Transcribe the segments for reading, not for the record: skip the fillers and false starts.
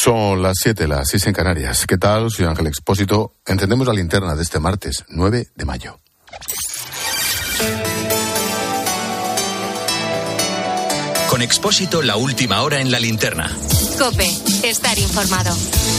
Son las 7, las 6 en Canarias. ¿Qué tal? Soy Ángel Expósito. Encendemos la linterna de este martes, 9 de mayo. Con Expósito, la última hora en la linterna. COPE, estar informado.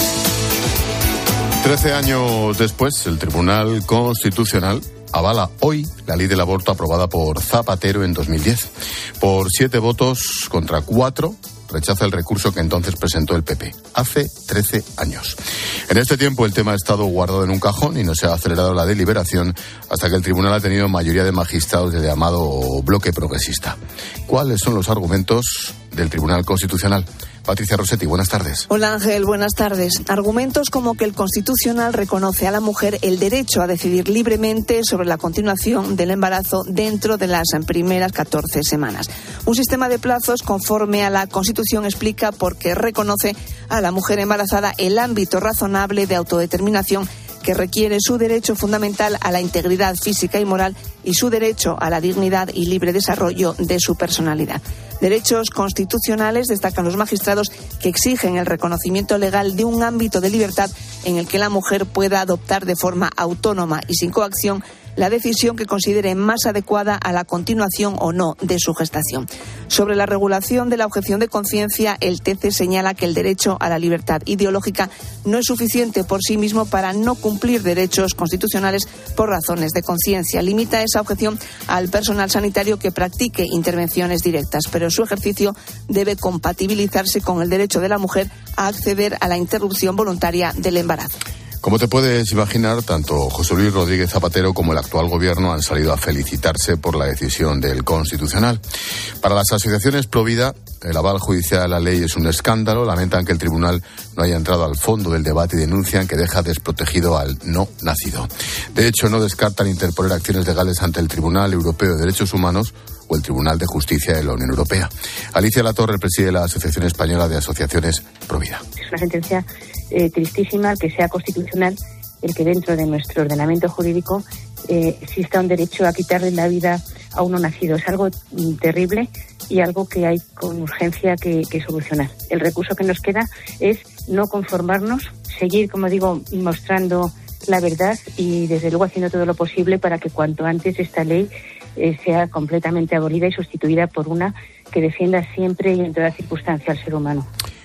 13 años después, el Tribunal Constitucional avala hoy la ley del aborto aprobada por Zapatero en 2010. Por 7 votos contra 4, rechaza el recurso que entonces presentó el PP, hace 13 años. En este tiempo el tema ha estado guardado en un cajón y no se ha acelerado la deliberación hasta que el tribunal ha tenido mayoría de magistrados del llamado bloque progresista. ¿Cuáles son los argumentos del Tribunal Constitucional? Patricia Rossetti, buenas tardes. Hola Ángel, buenas tardes. Argumentos como que el Constitucional reconoce a la mujer el derecho a decidir libremente sobre la continuación del embarazo dentro de las primeras 14 semanas. Un sistema de plazos conforme a la Constitución explica por qué reconoce a la mujer embarazada el ámbito razonable de autodeterminación que requiere su derecho fundamental a la integridad física y moral y su derecho a la dignidad y libre desarrollo de su personalidad. Derechos constitucionales, destacan los magistrados, que exigen el reconocimiento legal de un ámbito de libertad en el que la mujer pueda adoptar de forma autónoma y sin coacción la decisión que considere más adecuada a la continuación o no de su gestación. Sobre la regulación de la objeción de conciencia, el TC señala que el derecho a la libertad ideológica no es suficiente por sí mismo para no cumplir derechos constitucionales por razones de conciencia. Limita esa objeción al personal sanitario que practique intervenciones directas, pero su ejercicio debe compatibilizarse con el derecho de la mujer a acceder a la interrupción voluntaria del embarazo. Como te puedes imaginar, tanto José Luis Rodríguez Zapatero como el actual gobierno han salido a felicitarse por la decisión del Constitucional. Para las asociaciones pro vida, el aval judicial a la ley es un escándalo. Lamentan que el tribunal no haya entrado al fondo del debate y denuncian que deja desprotegido al no nacido. De hecho, no descartan interponer acciones legales ante el Tribunal Europeo de Derechos Humanos o el Tribunal de Justicia de la Unión Europea. Alicia Latorre preside la Asociación Española de Asociaciones pro vida. Es una sentencia tristísima que sea constitucional el que dentro de nuestro ordenamiento jurídico exista un derecho a quitarle la vida a uno nacido. Es algo terrible y algo que hay con urgencia que solucionar. El recurso que nos queda es no conformarnos, seguir, como digo, mostrando la verdad y desde luego haciendo todo lo posible para que cuanto antes esta ley sea completamente abolida y sustituida por una que defienda siempre y en toda circunstancia al ser humano.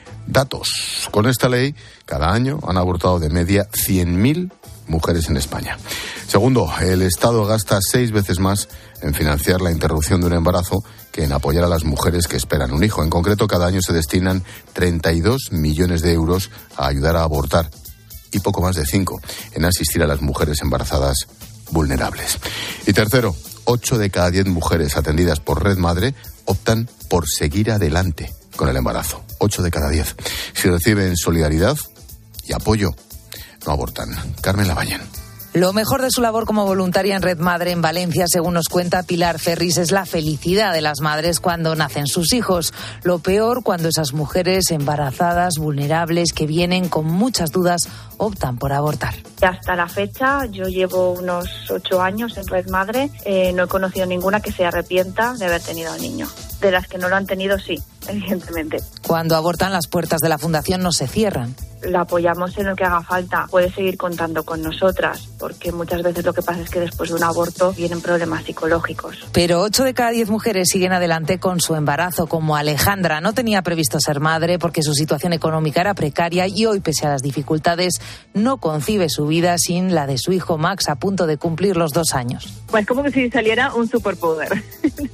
Datos. Con esta ley, cada año han abortado de media 100.000 mujeres en España. Segundo, el Estado gasta 6 veces más en financiar la interrupción de un embarazo que en apoyar a las mujeres que esperan un hijo. En concreto, cada año se destinan 32 millones de euros a ayudar a abortar y poco más de 5 en asistir a las mujeres embarazadas vulnerables. Y tercero, 8 de cada 10 mujeres atendidas por Red Madre optan por seguir adelante con el embarazo. 8 de cada 10. Si reciben solidaridad y apoyo, no abortan. Carmen Lavallén. Lo mejor de su labor como voluntaria en Red Madre en Valencia, según nos cuenta Pilar Ferris, es la felicidad de las madres cuando nacen sus hijos. Lo peor cuando esas mujeres embarazadas, vulnerables, que vienen con muchas dudas, optan por abortar. Hasta la fecha, yo llevo unos 8 años en Red Madre, no he conocido ninguna que se arrepienta de haber tenido al niño. De las que no lo han tenido, sí, evidentemente. Cuando abortan, las puertas de la fundación no se cierran. La apoyamos en lo que haga falta. Puede seguir contando con nosotras, porque muchas veces lo que pasa es que después de un aborto vienen problemas psicológicos. Pero 8 de cada 10 mujeres siguen adelante con su embarazo, como Alejandra. No tenía previsto ser madre porque su situación económica era precaria y hoy, pese a las dificultades, no concibe su vida sin la de su hijo Max, a punto de cumplir los 2 años. Pues como que si saliera un superpoder.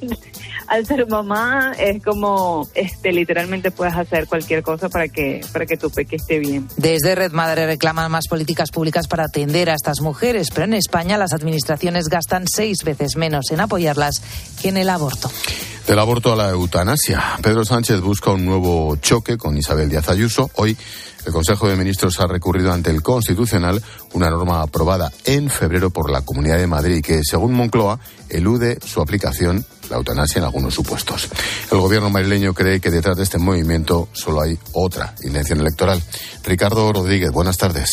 Al ser mamá es como literalmente puedes hacer cualquier cosa para que tu peque esté bien. Desde Red Madre reclaman más políticas públicas para atender a estas mujeres, pero en España las administraciones gastan 6 veces menos en apoyarlas que en el aborto. Del aborto a la eutanasia. Pedro Sánchez busca un nuevo choque con Isabel Díaz Ayuso. Hoy el Consejo de Ministros ha recurrido ante el Constitucional una norma aprobada en febrero por la Comunidad de Madrid que, según Moncloa, elude su aplicación, la eutanasia, en algunos supuestos. El gobierno madrileño cree que detrás de este movimiento solo hay otra intención electoral. Ricardo Rodríguez, buenas tardes.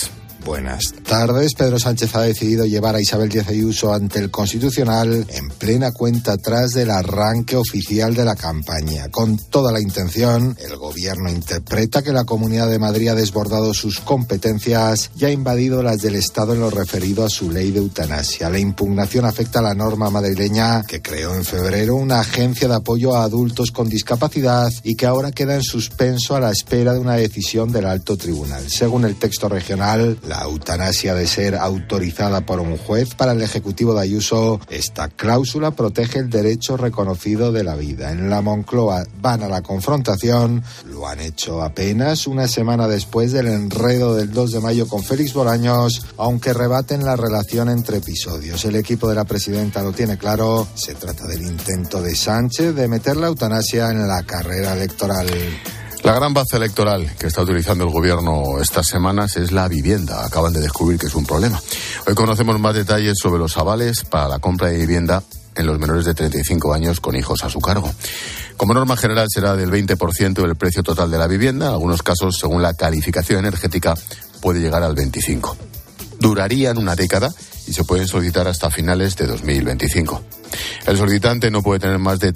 Buenas tardes. Pedro Sánchez ha decidido llevar a Isabel Díaz Ayuso ante el Constitucional en plena cuenta atrás del arranque oficial de la campaña. Con toda la intención, el Gobierno interpreta que la Comunidad de Madrid ha desbordado sus competencias y ha invadido las del Estado en lo referido a su ley de eutanasia. La impugnación afecta a la norma madrileña que creó en febrero una agencia de apoyo a adultos con discapacidad y que ahora queda en suspenso a la espera de una decisión del Alto Tribunal. Según el texto regional, la eutanasia ha de ser autorizada por un juez. Para el Ejecutivo de Ayuso, esta cláusula protege el derecho reconocido de la vida. En la Moncloa van a la confrontación. Lo han hecho apenas una semana después del enredo del 2 de mayo con Félix Bolaños, aunque rebaten la relación entre episodios. El equipo de la presidenta lo tiene claro. Se trata del intento de Sánchez de meter la eutanasia en la carrera electoral. La gran baza electoral que está utilizando el gobierno estas semanas es la vivienda. Acaban de descubrir que es un problema. Hoy conocemos más detalles sobre los avales para la compra de vivienda en los menores de 35 años con hijos a su cargo. Como norma general será del 20% del precio total de la vivienda. En algunos casos, según la calificación energética, puede llegar al 25%. Durarían una década y se pueden solicitar hasta finales de 2025. El solicitante no puede tener más de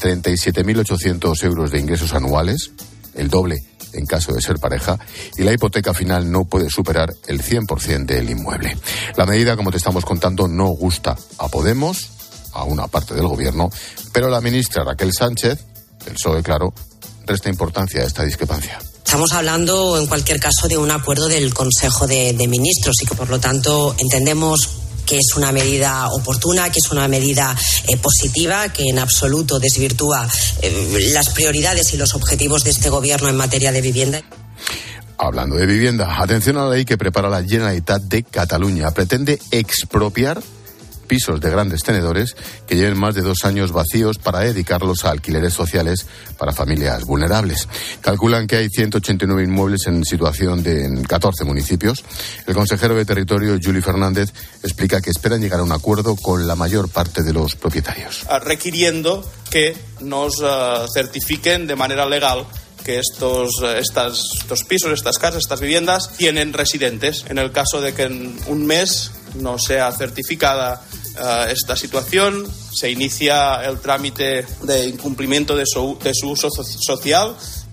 37.800 euros de ingresos anuales, el doble en caso de ser pareja, y la hipoteca final no puede superar el 100% del inmueble. La medida, como te estamos contando, no gusta a Podemos, a una parte del gobierno, pero la ministra Raquel Sánchez, del PSOE, claro, resta importancia a esta discrepancia. Estamos hablando, en cualquier caso, de un acuerdo del Consejo de Ministros y que, por lo tanto, entendemos que es una medida oportuna, que es una medida positiva, que en absoluto desvirtúa las prioridades y los objetivos de este gobierno en materia de vivienda. Hablando de vivienda, atención a la ley que prepara la Generalitat de Cataluña. Pretende expropiar pisos de grandes tenedores que lleven más de 2 años vacíos para dedicarlos a alquileres sociales para familias vulnerables. Calculan que hay 189 inmuebles en situación en 14 municipios. El consejero de Territorio, Juli Fernández, explica que esperan llegar a un acuerdo con la mayor parte de los propietarios. Requiriendo que nos certifiquen de manera legal que estos pisos, estas casas, estas viviendas tienen residentes. En el caso de que en un mes no sea certificada esta situación, se inicia el trámite de incumplimiento de su uso social.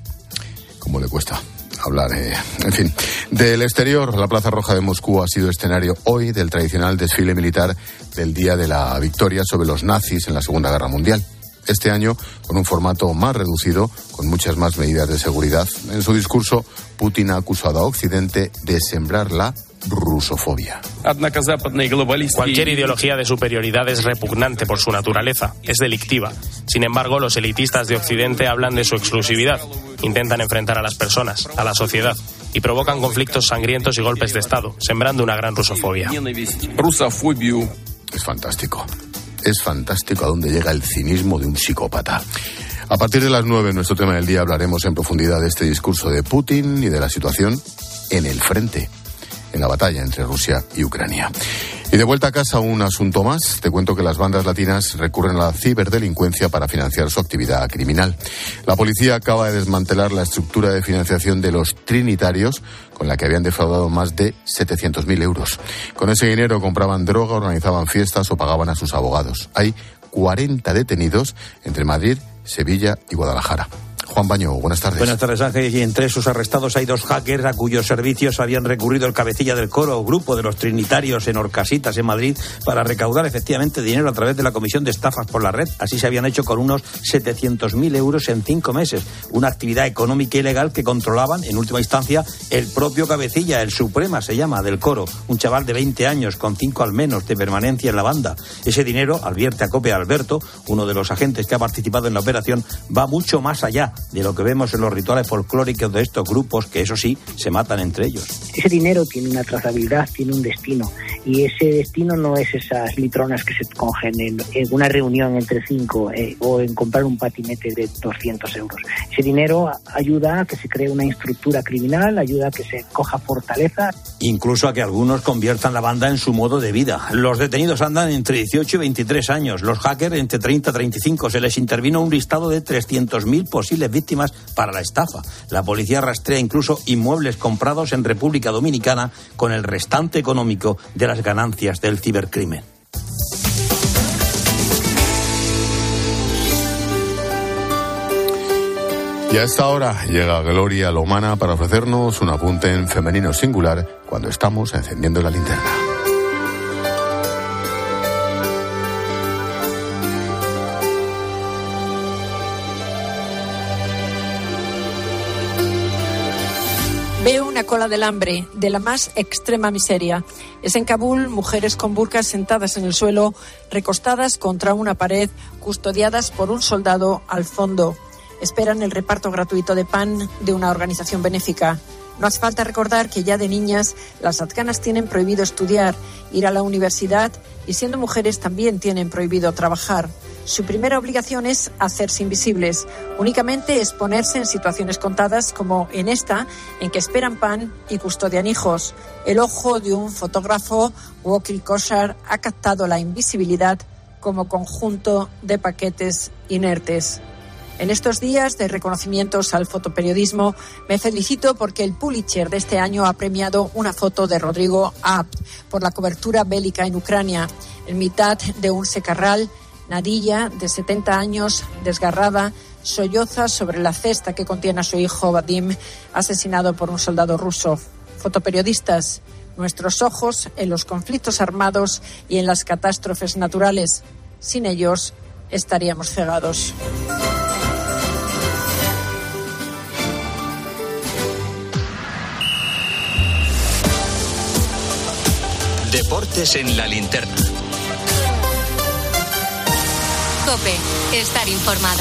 ¿Cómo le cuesta hablar? En fin, del exterior, la Plaza Roja de Moscú ha sido escenario hoy del tradicional desfile militar del Día de la Victoria sobre los nazis en la Segunda Guerra Mundial. Este año, con un formato más reducido, con muchas más medidas de seguridad. En su discurso, Putin ha acusado a Occidente de sembrar la rusofobia. Cualquier ideología de superioridad es repugnante por su naturaleza, es delictiva. Sin embargo, los elitistas de Occidente hablan de su exclusividad, intentan enfrentar a las personas, a la sociedad, y provocan conflictos sangrientos y golpes de Estado, sembrando una gran rusofobia. Es fantástico. Es fantástico a dónde llega el cinismo de un psicópata. A partir de las 9, en nuestro tema del día, hablaremos en profundidad de este discurso de Putin y de la situación en el frente, en la batalla entre Rusia y Ucrania. Y de vuelta a casa, un asunto más. Te cuento que las bandas latinas recurren a la ciberdelincuencia para financiar su actividad criminal. La policía acaba de desmantelar la estructura de financiación de los trinitarios, con la que habían defraudado más de 700.000 euros. Con ese dinero compraban droga, organizaban fiestas o pagaban a sus abogados. Hay 40 detenidos entre Madrid, Sevilla y Guadalajara. Juan Baño, buenas tardes. Buenas tardes, Ángel. Y entre esos arrestados hay 2 hackers a cuyos servicios habían recurrido el cabecilla del coro o grupo de los trinitarios en Orcasitas, en Madrid, para recaudar efectivamente dinero a través de la comisión de estafas por la red. Así se habían hecho con unos 700.000 euros en 5 meses. Una actividad económica ilegal que controlaban, en última instancia, el propio cabecilla, el Suprema se llama, del coro. Un chaval de 20 años, con 5 al menos de permanencia en la banda. Ese dinero, advierte a COPE Alberto, uno de los agentes que ha participado en la operación, va mucho más allá de lo que vemos en los rituales folclóricos de estos grupos, que eso sí, se matan entre ellos. Ese dinero tiene una trazabilidad, tiene un destino. y ese destino no es esas litronas que se cogen en una reunión entre 5 o en comprar un patinete de 200 euros. Ese dinero ayuda a que se cree una estructura criminal, ayuda a que se coja fortaleza. Incluso a que algunos conviertan la banda en su modo de vida. Los detenidos andan entre 18 y 23 años, los hackers entre 30 y 35. Se les intervino un listado de 300.000 posibles víctimas para la estafa. La policía rastrea incluso inmuebles comprados en República Dominicana con el restante económico de las ganancias del cibercrimen. Y a esta hora llega Gloria Lomana para ofrecernos un apunte en femenino singular cuando estamos encendiendo la linterna. Veo una cola del hambre, de la más extrema miseria. Es en Kabul, mujeres con burkas sentadas en el suelo, recostadas contra una pared, custodiadas por un soldado al fondo. Esperan el reparto gratuito de pan de una organización benéfica. No hace falta recordar que ya de niñas las afganas tienen prohibido estudiar, ir a la universidad y siendo mujeres también tienen prohibido trabajar. Su primera obligación es hacerse invisibles, únicamente exponerse en situaciones contadas como en esta, en que esperan pan y custodian hijos. El ojo de un fotógrafo, Wakil Koshar, ha captado la invisibilidad como conjunto de paquetes inertes. En estos días de reconocimientos al fotoperiodismo, me felicito porque el Pulitzer de este año ha premiado una foto de Rodrigo Abt por la cobertura bélica en Ucrania. En mitad de un secarral, Nadia, de 70 años, desgarrada, solloza sobre la cesta que contiene a su hijo Vadim, asesinado por un soldado ruso. Fotoperiodistas, nuestros ojos en los conflictos armados y en las catástrofes naturales. Sin ellos, estaríamos cegados. Deportes en la linterna. COPE, estar informado.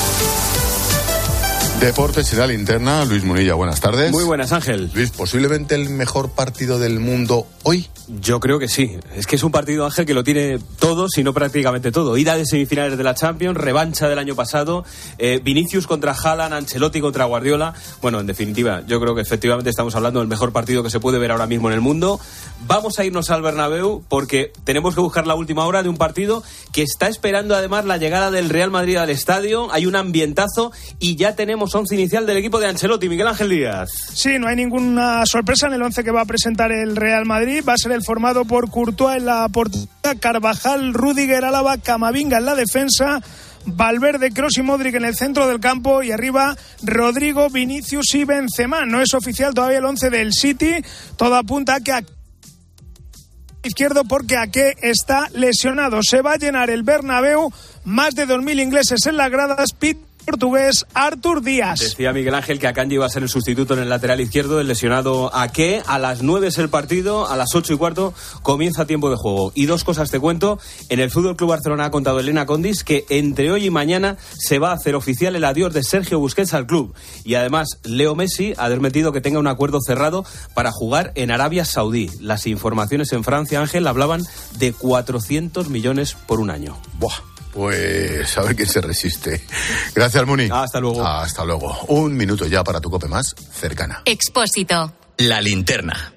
Deportes en la linterna, Luis Munilla, buenas tardes. Muy buenas, Ángel. Luis, ¿posiblemente el mejor partido del mundo hoy? Yo creo que sí. Es que es un partido, Ángel, que lo tiene todo, si no prácticamente todo. Ida de semifinales de la Champions, revancha del año pasado, Vinicius contra Haaland, Ancelotti contra Guardiola. Bueno, en definitiva, yo creo que efectivamente estamos hablando del mejor partido que se puede ver ahora mismo en el mundo. Vamos a irnos al Bernabéu porque tenemos que buscar la última hora de un partido que está esperando además la llegada del Real Madrid al estadio. Hay un ambientazo y ya tenemos once inicial del equipo de Ancelotti, Miguel Ángel Díaz. Sí, no hay ninguna sorpresa en el once que va a presentar el Real Madrid. Va a ser el formado por Courtois en la portería, Carvajal, Rüdiger, Álava, Camavinga en la defensa, Valverde, Kroos y Modric en el centro del campo y arriba Rodrigo, Vinicius y Benzema. No es oficial todavía el once del City. Todo apunta a que izquierdo porque Ake está lesionado. Se va a llenar el Bernabéu, más de 2.000 ingleses en las gradas. Portugués Artur Díaz. Decía Miguel Ángel que Akanji va a ser el sustituto en el lateral izquierdo del lesionado Ake. A las 9 es el partido, a las 8:15 comienza tiempo de juego. Y dos cosas te cuento. En el FC Barcelona ha contado Elena Condis que entre hoy y mañana se va a hacer oficial el adiós de Sergio Busquets al club. Y además Leo Messi ha desmentido que tenga un acuerdo cerrado para jugar en Arabia Saudí. Las informaciones en Francia, Ángel, hablaban de 400 millones por un año. Buah. Pues a ver quién se resiste. Gracias, Muni. Hasta luego. Hasta luego. Un minuto ya para tu COPE más cercana. Expósito. La linterna.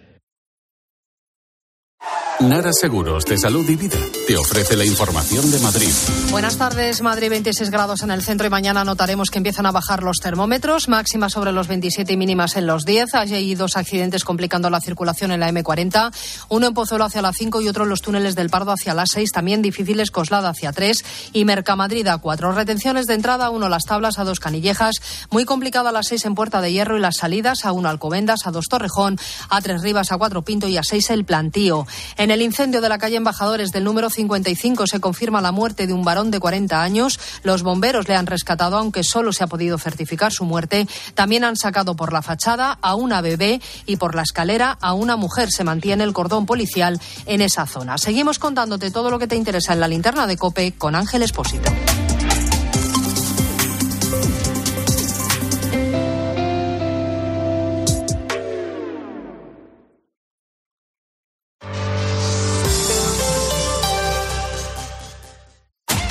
Nara Seguros de Salud y Vida te ofrece la información de Madrid. Buenas tardes. Madrid, 26 grados en el centro y mañana notaremos que empiezan a bajar los termómetros, máximas sobre los 27 y mínimas en los 10. Hay dos accidentes complicando la circulación en la M40, uno en Pozuelo hacia la 5 y otro en los túneles del Pardo hacia la 6, también difíciles Coslada hacia 3 y Mercamadrid a 4. Retenciones de entrada, 1 Las Tablas, a 2 Canillejas, muy complicada a la 6 en Puerta de Hierro y las salidas, a 1 Alcobendas, a 2 Torrejón, a 3 Rivas, a 4 Pinto y a 6 El Plantío. En el incendio de la calle Embajadores del número 55 se confirma la muerte de un varón de 40 años. Los bomberos le han rescatado, aunque solo se ha podido certificar su muerte. También han sacado por la fachada a una bebé y por la escalera a una mujer. Se mantiene el cordón policial en esa zona. Seguimos contándote todo lo que te interesa en la linterna de COPE con Ángel Expósito.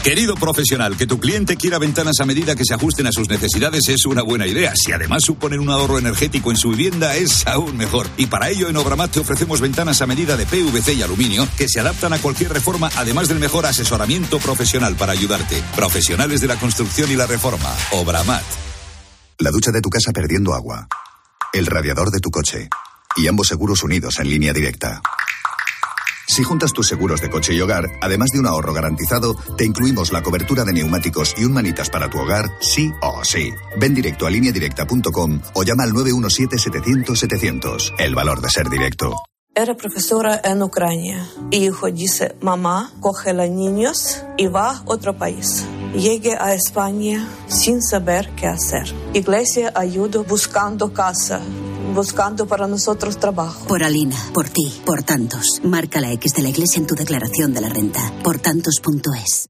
Querido profesional, que tu cliente quiera ventanas a medida que se ajusten a sus necesidades es una buena idea. Si además suponen un ahorro energético en su vivienda, es aún mejor. Y para ello, en Obramat te ofrecemos ventanas a medida de PVC y aluminio que se adaptan a cualquier reforma, además del mejor asesoramiento profesional para ayudarte. Profesionales de la construcción y la reforma. Obramat. La ducha de tu casa perdiendo agua. El radiador de tu coche. Y ambos seguros unidos en línea directa. Si juntas tus seguros de coche y hogar, además de un ahorro garantizado, te incluimos la cobertura de neumáticos y un manitas para tu hogar, sí o sí. Ven directo a lineadirecta.com o llama al 917-700-700. El valor de ser directo. Era profesora en Ucrania. Y hijo dice, mamá, coge a los niños y va a otro país. Llegué a España sin saber qué hacer. Iglesia ayudó buscando casa, buscando para nosotros trabajo. Por Alina, por ti, por tantos. Marca la X de la Iglesia en tu declaración de la renta. Portantos.es.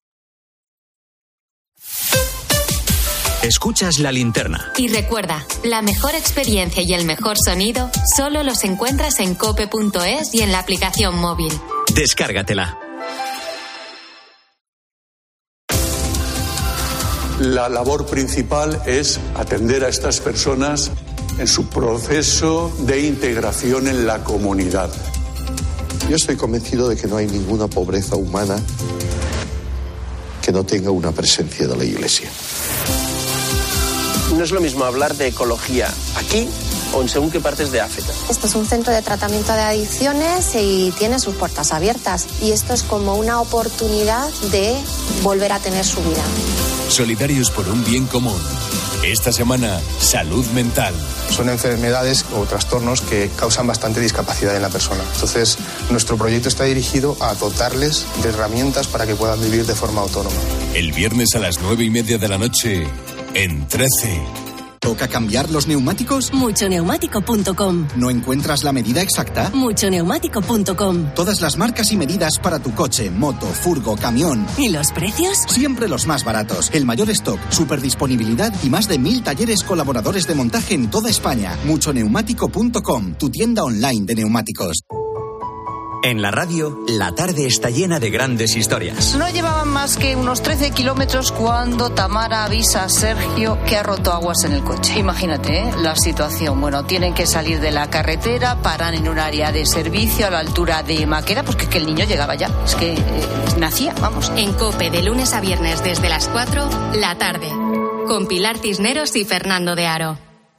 Escuchas La Linterna. Y recuerda, la mejor experiencia y el mejor sonido solo los encuentras en cope.es y en la aplicación móvil. Descárgatela. La labor principal es atender a estas personas en su proceso de integración en la comunidad. Yo estoy convencido de que no hay ninguna pobreza humana que no tenga una presencia de la Iglesia. No es lo mismo hablar de ecología aquí o en según qué partes de África. Esto es un centro de tratamiento de adicciones y tiene sus puertas abiertas. Y esto es como una oportunidad de volver a tener su vida. Solidarios por un bien común. Esta semana, salud mental. Son enfermedades o trastornos que causan bastante discapacidad en la persona. Entonces, nuestro proyecto está dirigido a dotarles de herramientas para que puedan vivir de forma autónoma. El viernes a las 9:30 de la noche, en 13. ¿Toca cambiar los neumáticos? Muchoneumático.com. ¿No encuentras la medida exacta? Muchoneumático.com. Todas las marcas y medidas para tu coche, moto, furgo, camión. ¿Y los precios? Siempre los más baratos. El mayor stock, superdisponibilidad y más de 1000 talleres colaboradores de montaje en toda España. Muchoneumático.com, tu tienda online de neumáticos. En la radio, la tarde está llena de grandes historias. No llevaban más que unos 13 kilómetros cuando Tamara avisa a Sergio que ha roto aguas en el coche. Imagínate, la situación. Bueno, tienen que salir de la carretera, paran en un área de servicio a la altura de Maqueda, pues que el niño llegaba ya. Es que nacía, vamos. En COPE, de lunes a viernes desde las 4, la tarde. Con Pilar Cisneros y Fernando de Aro.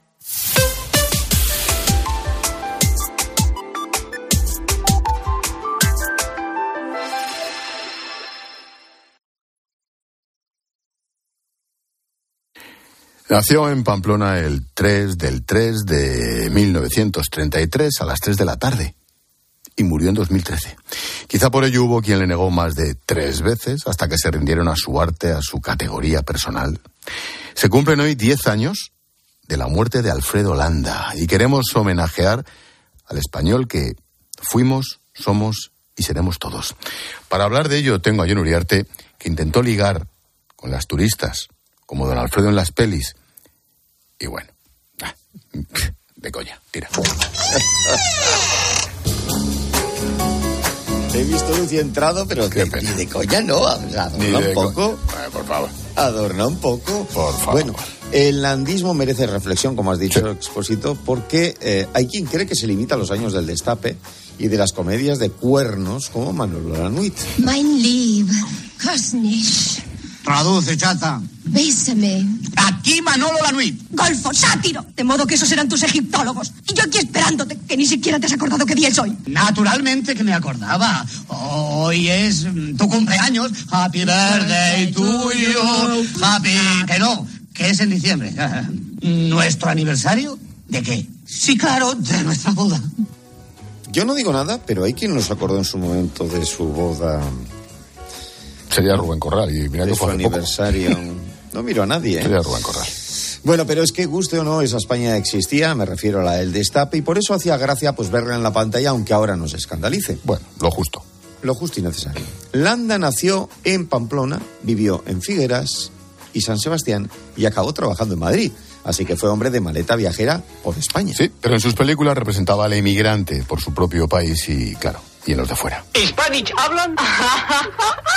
Nació en Pamplona el 3 de 1933 a las 3 de la tarde y murió en 2013. Quizá por ello hubo quien le negó más de 3 veces hasta que se rindieron a su arte, a su categoría personal. Se cumplen hoy 10 años de la muerte de Alfredo Landa y queremos homenajear al español que fuimos, somos y seremos todos. Para hablar de ello tengo a Jon Uriarte, que intentó ligar con las turistas, como don Alfredo en las pelis. Y bueno, de coña, tira. Te he visto Lucy entrado, pero ni de coña no. Adorna un poco. Por favor. Adorna un poco. Por favor. Bueno, el landismo merece reflexión, como has dicho, Expósito, porque hay quien cree que se limita a los años del Destape y de las comedias de cuernos como Manolo Lanuit. Mein Lieb, Kosnisch. Traduce, chata. Bésame. Aquí Manolo Lanuit. Golfo, sátiro. De modo que esos eran tus egiptólogos. Y yo aquí esperándote, que ni siquiera te has acordado qué día es hoy. Naturalmente que me acordaba. Hoy es tu cumpleaños. Happy birthday to you. Happy... Que no, que es en diciembre. ¿Nuestro aniversario? ¿De qué? Sí, claro, de nuestra boda. Yo no digo nada, pero hay quien nos acordó en su momento de su boda... Sería Rubén Corral y mira que fue hace aniversario. No miro a nadie. Sería Rubén Corral. Bueno, pero es que guste o no, esa España existía, me refiero a la del Destape, y por eso hacía gracia pues verla en la pantalla, aunque ahora nos escandalice. Bueno, lo justo. Lo justo y necesario. Landa nació en Pamplona, vivió en Figueras y San Sebastián y acabó trabajando en Madrid. Así que fue hombre de maleta viajera por España. Sí, pero en sus películas representaba al emigrante por su propio país y, claro, y en los de fuera. ¿Spanish hablan?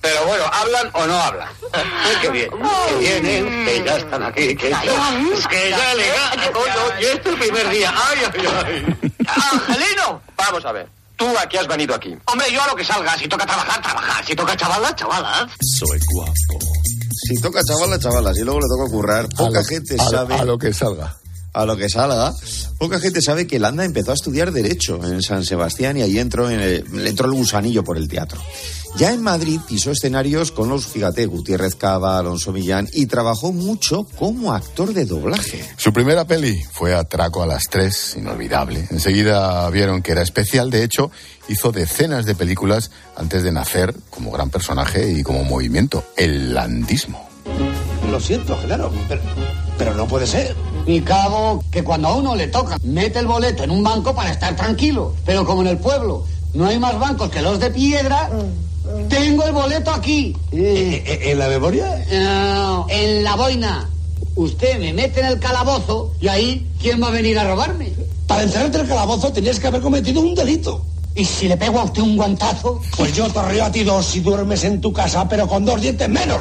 Pero bueno, ¿hablan o no hablan? ¡Qué bien! ¡Que vienen! ¡Que ya están aquí! ¡Que ya le y este es el primer día! ¡Ay, ay, ay! ¡Angelino! Vamos a ver. ¿Tú a qué has venido aquí? Hombre, yo a lo que salga. Si toca trabajar, trabajar. Si toca chavalas, chavalas. Soy guapo. Si toca chavalas, chavalas. Y luego le toca currar. Poca gente sabe... A lo que salga. A lo que salga. Poca gente sabe que Landa empezó a estudiar Derecho en San Sebastián y ahí le entró el gusanillo por el teatro. Ya en Madrid pisó escenarios con los, fíjate, Gutiérrez Cava, Alonso Millán, y trabajó mucho como actor de doblaje. Su primera peli fue Atraco a las 3, inolvidable. Enseguida vieron que era especial. De hecho, hizo decenas de películas antes de nacer como gran personaje y como movimiento, el landismo. Lo siento, Genaro, pero no puede ser. Y cabo que cuando a uno le toca, mete el boleto en un banco para estar tranquilo. Pero como en el pueblo no hay más bancos que los de piedra, tengo el boleto aquí. ¿En la memoria? No, en la boina. Usted me mete en el calabozo y ahí, ¿quién va a venir a robarme? Para encerrarte en el calabozo tenías que haber cometido un delito. ¿Y si le pego a usted un guantazo? Pues yo te río a ti 2 si duermes en tu casa, pero con 2 dientes menos.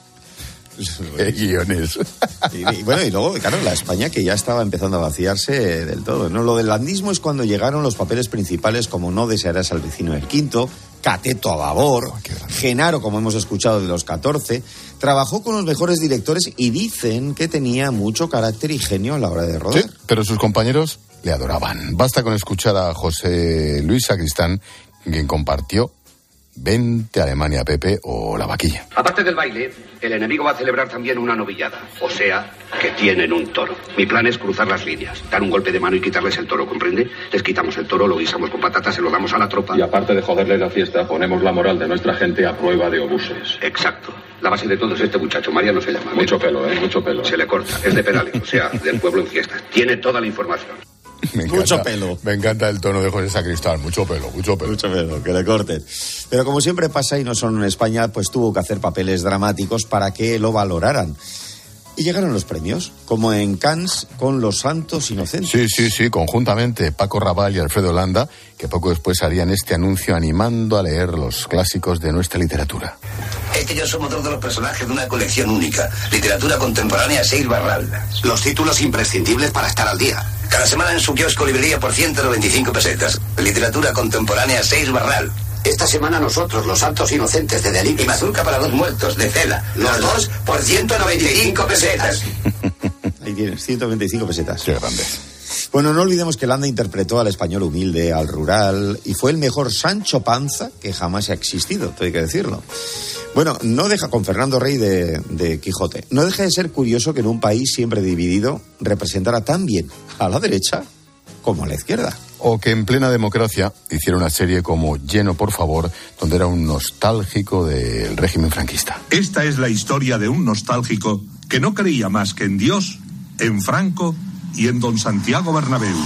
Guiones. Y bueno, y luego, claro, la España que ya estaba empezando a vaciarse del todo, ¿no? Lo del landismo es cuando llegaron los papeles principales como No desearás al vecino del quinto, Cateto a babor, Genaro, como hemos escuchado, de los 14. Trabajó con los mejores directores y dicen que tenía mucho carácter y genio a la hora de rodar. Sí, pero sus compañeros le adoraban. Basta con escuchar a José Luis Sacristán, quien compartió Vente a Alemania, Pepe, o La Vaquilla. Aparte del baile, el enemigo va a celebrar también una novillada. O sea, que tienen un toro. Mi plan es cruzar las líneas, dar un golpe de mano y quitarles el toro, ¿comprende? Les quitamos el toro, lo guisamos con patatas, se lo damos a la tropa. Y aparte de joderles la fiesta, ponemos la moral de nuestra gente a prueba de obuses. Exacto. La base de todo es este muchacho, Mariano se llama. Mucho pelo, mucho pelo. Se le corta, es de Perales, o sea, del pueblo en fiestas. Tiene toda la información. Mucho pelo. Me encanta el tono de José Sacristán. Mucho pelo. Mucho pelo, que le corten. Pero como siempre pasa, y no solo en España, pues tuvo que hacer papeles dramáticos para que lo valoraran. Y llegaron los premios, como en Cannes con Los Santos Inocentes. Sí, conjuntamente Paco Rabanne y Alfredo Landa, que poco después harían este anuncio animando a leer los clásicos de nuestra literatura. Es que yo somos 2 de los personajes de una colección única, literatura contemporánea Seis Barral. Los títulos imprescindibles para estar al día. Cada semana en su kiosco librería por 195 pesetas. Literatura contemporánea Seis Barral. Esta semana nosotros, Los Santos Inocentes de Dalí y Mazurca para 2 muertos de Cela. Los 2 por 195 pesetas. Ahí tienes, 125 pesetas. Qué grande. Bueno, no olvidemos que Landa interpretó al español humilde, al rural, y fue el mejor Sancho Panza que jamás ha existido, hay que decirlo. Bueno, no deja, con Fernando Rey de Quijote, no deja de ser curioso que en un país siempre dividido representara tan bien a la derecha como a la izquierda. O que en plena democracia hiciera una serie como Lleno, por favor, donde era un nostálgico del régimen franquista. Esta es la historia de un nostálgico que no creía más que en Dios, en Franco y en don Santiago Bernabéu.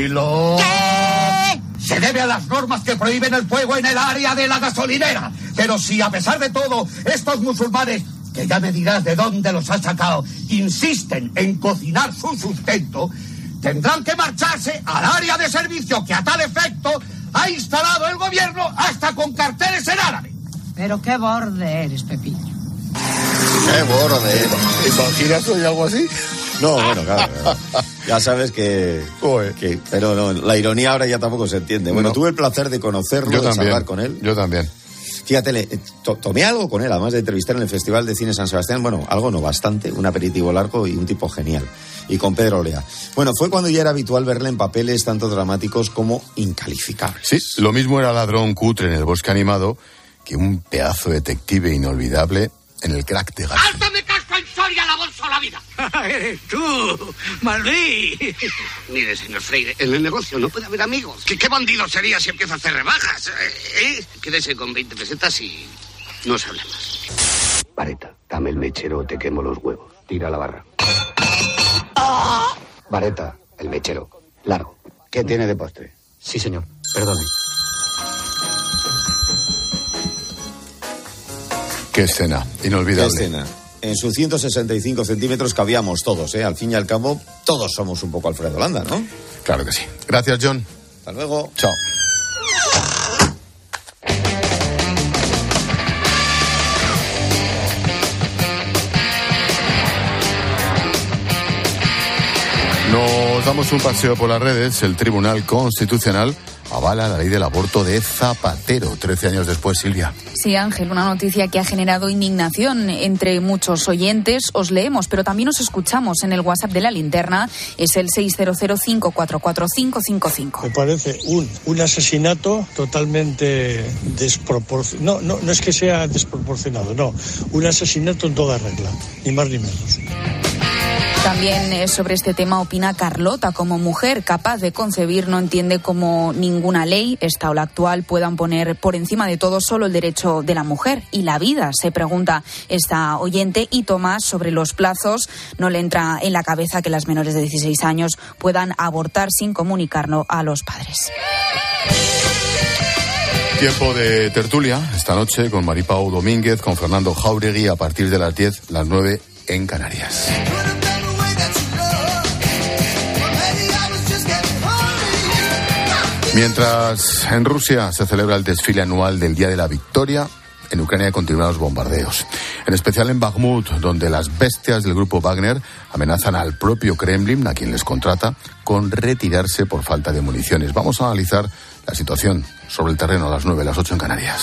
¿Qué? Se debe a las normas que prohíben el fuego en el área de la gasolinera. Pero si a pesar de todo, estos musulmanes, que ya me dirás de dónde los has sacado, insisten en cocinar su sustento, tendrán que marcharse al área de servicio que a tal efecto ha instalado el gobierno hasta con carteles en árabe. Pero qué borde eres, Pepillo. ¡Qué borde! ¿Imaginas hoy algo así? No, bueno, claro. Ya sabes que pero no, la ironía ahora ya tampoco se entiende. Bueno, tuve el placer de conocerlo, de charlar con él. Yo también. Fíjate, tomé algo con él, además de entrevistar en el Festival de Cine San Sebastián. Bueno, algo no, bastante, un aperitivo largo y un tipo genial. Y con Pedro Olea. Bueno, fue cuando ya era habitual verle en papeles tanto dramáticos como incalificables. Sí, lo mismo era ladrón cutre en El Bosque Animado que un pedazo de detective inolvidable en El Crack de Gatsby. ¡Alto me casco en Soria, la bolsa la vida! ¡Eres tú, Madrid! Mire, señor Freire, en el negocio no puede haber amigos. ¿Qué bandido sería si empieza a hacer rebajas? Quédese con 20 pesetas y no se hable más. Vareta, dame el mechero o te quemo los huevos. Tira la barra. Vareta, el mechero. Largo. ¿Qué tiene de postre? Sí, señor. Perdone. Qué escena, inolvidable. Qué escena. En sus 165 centímetros cabíamos todos, ¿eh? Al fin y al cabo, todos somos un poco Alfredo Landa, ¿no? Claro que sí. Gracias, John. Hasta luego. Chao. Damos un paseo por las redes. El Tribunal Constitucional avala la ley del aborto de Zapatero, 13 años después, Silvia. Sí, Ángel, una noticia que ha generado indignación entre muchos oyentes. Os leemos, pero también os escuchamos en el WhatsApp de La Linterna. Es el 600-544-555. Me parece un asesinato totalmente desproporcionado. No es que sea desproporcionado, no. Un asesinato en toda regla, ni más ni menos. También sobre este tema opina Carlota. Como mujer capaz de concebir, no entiende cómo ninguna ley, esta o la actual, puedan poner por encima de todo solo el derecho de la mujer y la vida, se pregunta esta oyente. Y Tomás, sobre los plazos, no le entra en la cabeza que las menores de 16 años puedan abortar sin comunicarlo a los padres. Tiempo de tertulia esta noche con Maripau Domínguez, con Fernando Jáuregui, a partir de las 10, las 9 en Canarias. Mientras en Rusia se celebra el desfile anual del Día de la Victoria, en Ucrania continúan los bombardeos. En especial en Bakhmut, donde las bestias del grupo Wagner amenazan al propio Kremlin, a quien les contrata, con retirarse por falta de municiones. Vamos a analizar la situación sobre el terreno a las 9, las 8 en Canarias.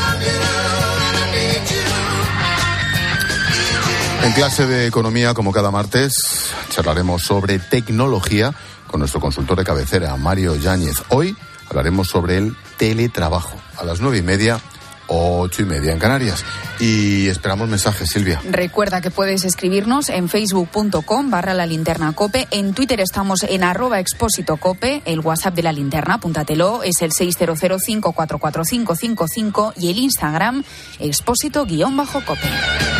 En clase de economía, como cada martes, charlaremos sobre tecnología con nuestro consultor de cabecera, Mario Yáñez. Hoy hablaremos sobre el teletrabajo. A las 9:30, 8:30 en Canarias. Y esperamos mensajes, Silvia. Recuerda que puedes escribirnos en facebook.com/lalinternacope. En Twitter estamos en @expósitocope. El WhatsApp de La Linterna, apúntatelo, es el 600-544-555 y el Instagram, expósito_cope.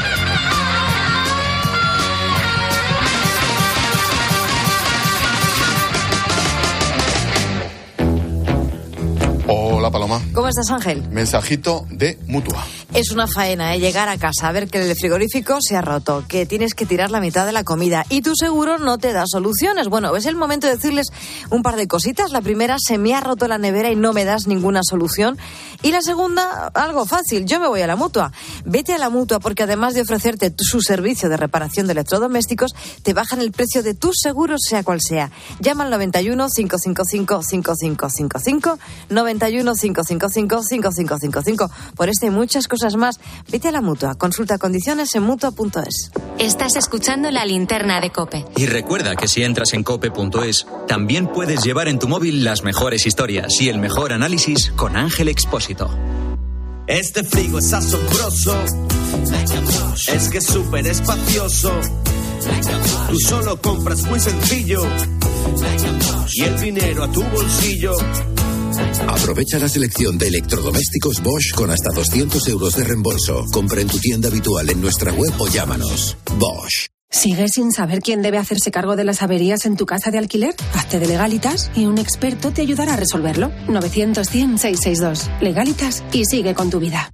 Hola, Paloma. ¿Cómo estás, Ángel? Mensajito de Mutua. Es una faena, llegar a casa, ver que el frigorífico se ha roto, que tienes que tirar la mitad de la comida y tu seguro no te da soluciones. Bueno, es el momento de decirles un par de cositas. La primera, se me ha roto la nevera y no me das ninguna solución. Y la segunda, algo fácil, yo me voy a la Mutua. Vete a la Mutua porque además de ofrecerte su servicio de reparación de electrodomésticos, te bajan el precio de tus seguros, sea cual sea. Llama al 91 555 5555, 91 555 5555. Por esto y muchas cosas más, vete a la Mutua. Consulta condiciones en Mutua.es. Estás escuchando La Linterna de COPE. Y recuerda que si entras en cope.es, también puedes llevar en tu móvil las mejores historias y el mejor análisis con Ángel Expósito. Este frigo es asombroso, es que es súper espacioso. Tú solo compras muy sencillo y el dinero a tu bolsillo. Aprovecha la selección de electrodomésticos Bosch con hasta 200 euros de reembolso. Compra en tu tienda habitual, en nuestra web o llámanos. Bosch. ¿Sigues sin saber quién debe hacerse cargo de las averías en tu casa de alquiler? Hazte de Legalitas y un experto te ayudará a resolverlo. 900-100-662. Legalitas y sigue con tu vida.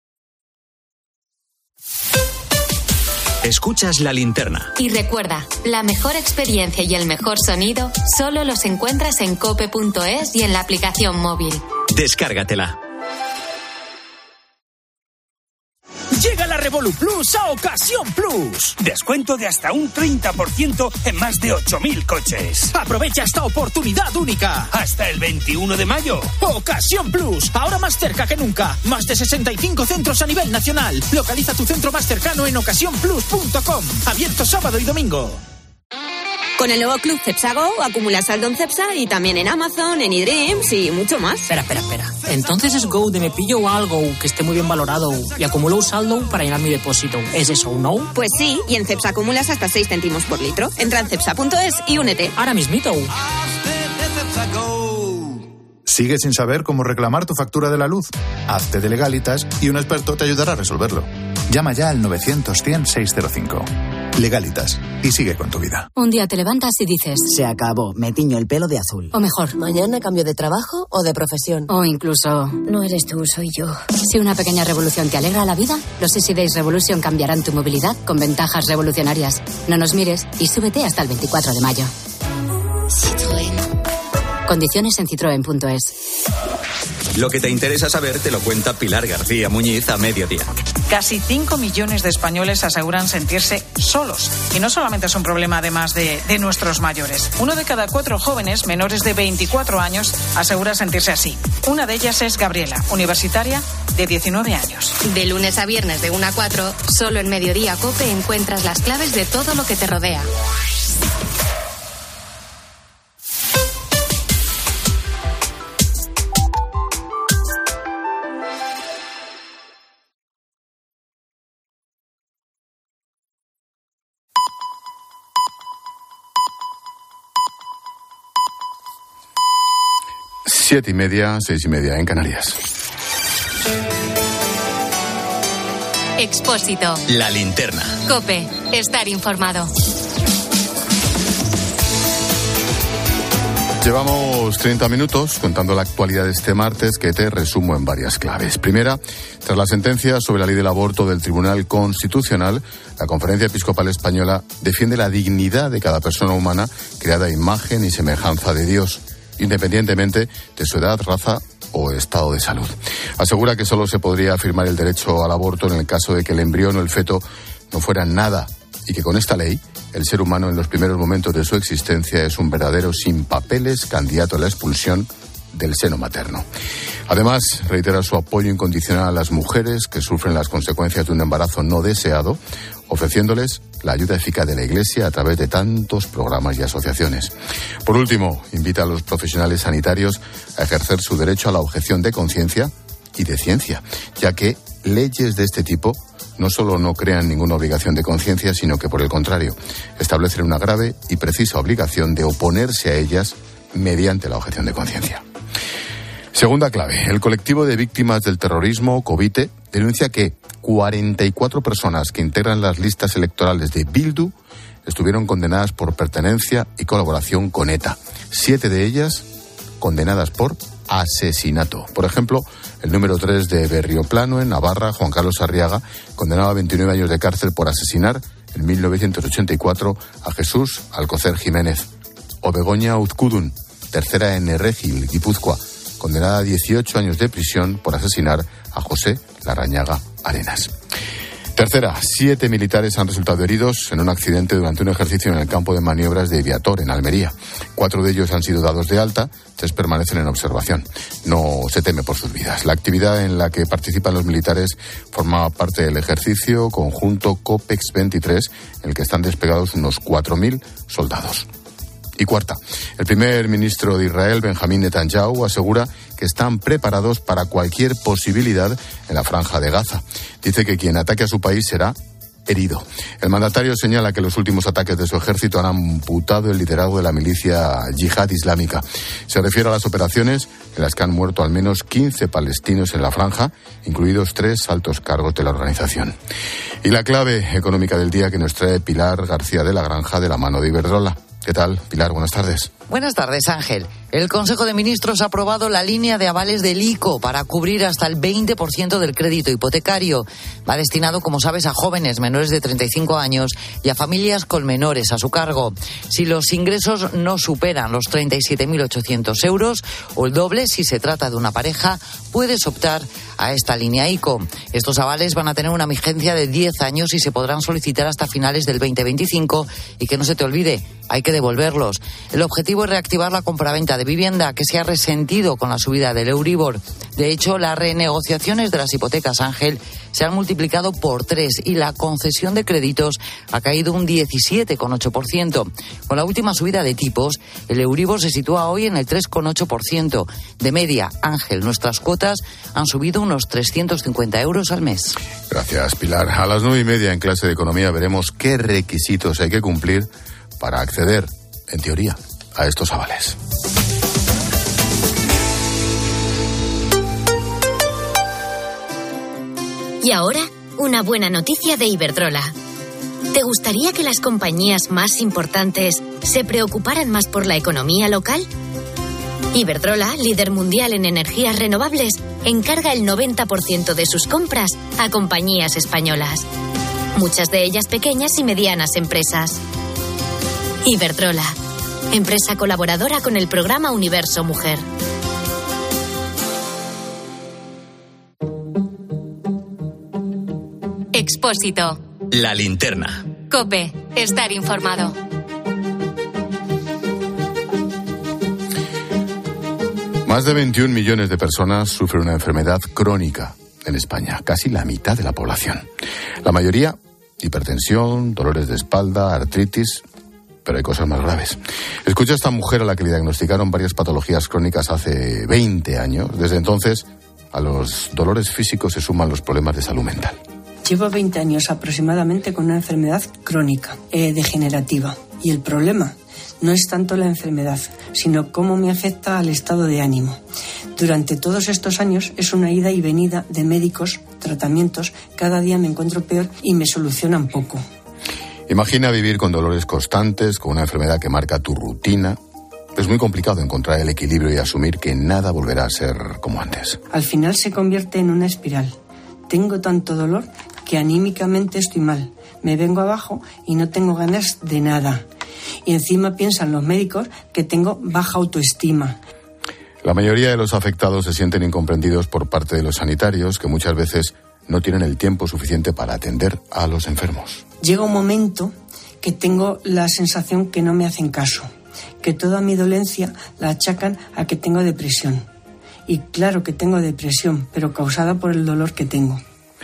Escuchas La Linterna. Y recuerda, la mejor experiencia y el mejor sonido solo los encuentras en cope.es y en la aplicación móvil. Descárgatela. Llega la Revolut Plus a Ocasión Plus. Descuento de hasta un 30% en más de 8.000 coches. Aprovecha esta oportunidad única. Hasta el 21 de mayo. Ocasión Plus. Ahora más cerca que nunca. Más de 65 centros a nivel nacional. Localiza tu centro más cercano en ocasiónplus.com. Abierto sábado y domingo. Con el nuevo Club Cepsa Go acumulas saldo en Cepsa y también en Amazon, en eDreams y mucho más. Espera. Entonces es Go de me pillo algo que esté muy bien valorado y acumulo un saldo para llenar mi depósito. ¿Es eso, no? Pues sí, y en Cepsa acumulas hasta 6 céntimos por litro. Entra en cepsa.es y únete. Ahora mismito. ¿Sigues sin saber cómo reclamar tu factura de la luz? Hazte de Legalitas y un experto te ayudará a resolverlo. Llama ya al 900-100-605. Legalitas, y sigue con tu vida. Un día te levantas y dices: se acabó, me tiño el pelo de azul. O mejor, mañana cambio de trabajo o de profesión. O incluso, no eres tú, soy yo. Si una pequeña revolución te alegra la vida, los Easy Days Revolution cambiarán tu movilidad con ventajas revolucionarias. No nos mires y súbete hasta el 24 de mayo. Citroën. Condiciones en citroen.es. Lo que te interesa saber te lo cuenta Pilar García Muñiz a mediodía. Casi 5 millones de españoles aseguran sentirse solos. Y no solamente es un problema además de nuestros mayores. 1 de cada 4 jóvenes menores de 24 años asegura sentirse así. Una de ellas es Gabriela, universitaria de 19 años. De lunes a viernes de 1 a 4, solo en Mediodía COPE encuentras las claves de todo lo que te rodea. Siete y media, 6:30 en Canarias. Expósito. La linterna. COPE. Estar informado. Llevamos 30 minutos contando la actualidad de este martes, que te resumo en varias claves. Primera, tras la sentencia sobre la ley del aborto del Tribunal Constitucional, la Conferencia Episcopal Española defiende la dignidad de cada persona humana creada a imagen y semejanza de Dios, independientemente de su edad, raza o estado de salud. Asegura que solo se podría afirmar el derecho al aborto en el caso de que el embrión o el feto no fueran nada, y que con esta ley el ser humano en los primeros momentos de su existencia es un verdadero sin papeles candidato a la expulsión del seno materno. Además, reitera su apoyo incondicional a las mujeres que sufren las consecuencias de un embarazo no deseado, ofreciéndoles la ayuda eficaz de la Iglesia a través de tantos programas y asociaciones. Por último, invita a los profesionales sanitarios a ejercer su derecho a la objeción de conciencia y de ciencia, ya que leyes de este tipo no solo no crean ninguna obligación de conciencia, sino que, por el contrario, establecen una grave y precisa obligación de oponerse a ellas mediante la objeción de conciencia. Segunda clave, el colectivo de víctimas del terrorismo, COVITE, denuncia que 44 personas que integran las listas electorales de Bildu estuvieron condenadas por pertenencia y colaboración con ETA. 7 de ellas condenadas por asesinato. Por ejemplo, el número 3 de Berrioplano, en Navarra, Juan Carlos Arriaga, condenado a 29 años de cárcel por asesinar en 1984 a Jesús Alcocer Jiménez. O Begoña Uzkudun, tercera en Erregil, Guipúzcoa, condenada a 18 años de prisión por asesinar a José Larrañaga Arenas. Tercera, 7 militares han resultado heridos en un accidente durante un ejercicio en el campo de maniobras de Viator, en Almería. 4 de ellos han sido dados de alta, 3 permanecen en observación. No se teme por sus vidas. La actividad en la que participan los militares forma parte del ejercicio conjunto COPEX 23, en el que están desplegados unos 4.000 soldados. Y cuarta, el primer ministro de Israel, Benjamín Netanyahu, asegura que están preparados para cualquier posibilidad en la franja de Gaza. Dice que quien ataque a su país será herido. El mandatario señala que los últimos ataques de su ejército han amputado el liderazgo de la milicia Yihad Islámica. Se refiere a las operaciones en las que han muerto al menos 15 palestinos en la franja, incluidos 3 altos cargos de la organización. Y la clave económica del día que nos trae Pilar García de la Granja, de la mano de Iberdrola. ¿Qué tal, Pilar? Buenas tardes. Buenas tardes, Ángel. El Consejo de Ministros ha aprobado la línea de avales del ICO para cubrir hasta el 20% del crédito hipotecario. Va destinado, como sabes, a jóvenes menores de 35 años y a familias con menores a su cargo. Si los ingresos no superan los 37.800 euros o el doble si se trata de una pareja, puedes optar a esta línea ICO. Estos avales van a tener una vigencia de 10 años y se podrán solicitar hasta finales del 2025. Y que no se te olvide, hay que devolverlos. El objetivo es reactivar la compraventa de vivienda, que se ha resentido con la subida del Euribor. De hecho, las renegociaciones de las hipotecas, Ángel, se han multiplicado por 3 y la concesión de créditos ha caído un 17,8%. Con la última subida de tipos, el Euribor se sitúa hoy en el 3,8%. De media, Ángel, nuestras cuotas han subido unos 350 euros al mes. Gracias, Pilar. A las 9:30 en clase de economía veremos qué requisitos hay que cumplir para acceder, en teoría, a estos avales. Y ahora, una buena noticia de Iberdrola. ¿Te gustaría que las compañías más importantes se preocuparan más por la economía local? Iberdrola, líder mundial en energías renovables, encarga el 90% de sus compras a compañías españolas. Muchas de ellas pequeñas y medianas empresas. Iberdrola, empresa colaboradora con el programa Universo Mujer. Expósito. La Linterna. COPE. Estar informado. Más de 21 millones de personas sufren una enfermedad crónica en España, casi la mitad de la población. La mayoría, hipertensión, dolores de espalda, artritis, pero hay cosas más graves. Escucha a esta mujer a la que le diagnosticaron varias patologías crónicas hace 20 años. Desde entonces, a los dolores físicos se suman los problemas de salud mental. Llevo 20 años aproximadamente con una enfermedad crónica, degenerativa. Y el problema no es tanto la enfermedad, sino cómo me afecta al estado de ánimo. Durante todos estos años es una ida y venida de médicos, tratamientos. Cada día me encuentro peor y me solucionan poco. Imagina vivir con dolores constantes, con una enfermedad que marca tu rutina. Es muy complicado encontrar el equilibrio y asumir que nada volverá a ser como antes. Al final se convierte en una espiral. Tengo tanto dolor que anímicamente estoy mal. Me vengo abajo y no tengo ganas de nada. Y encima piensan los médicos que tengo baja autoestima. La mayoría de los afectados se sienten incomprendidos por parte de los sanitarios, que muchas veces no tienen el tiempo suficiente para atender a los enfermos. Llega un momento que tengo la sensación que no me hacen caso, que toda mi dolencia la achacan a que tengo depresión. Y claro que tengo depresión, pero causada por el dolor que tengo.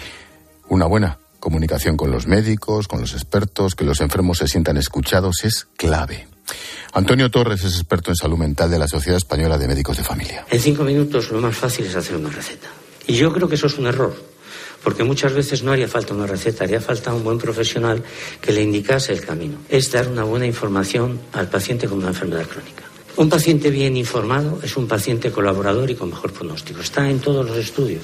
Una buena comunicación con los médicos, con los expertos, que los enfermos se sientan escuchados es clave. Antonio Torres es experto en salud mental de la Sociedad Española de Médicos de Familia. En 5 minutos lo más fácil es hacer una receta. Y yo creo que eso es un error, porque muchas veces no haría falta una receta, haría falta un buen profesional que le indicase el camino. Es dar una buena información al paciente con una enfermedad crónica. Un paciente bien informado es un paciente colaborador y con mejor pronóstico. Está en todos los estudios.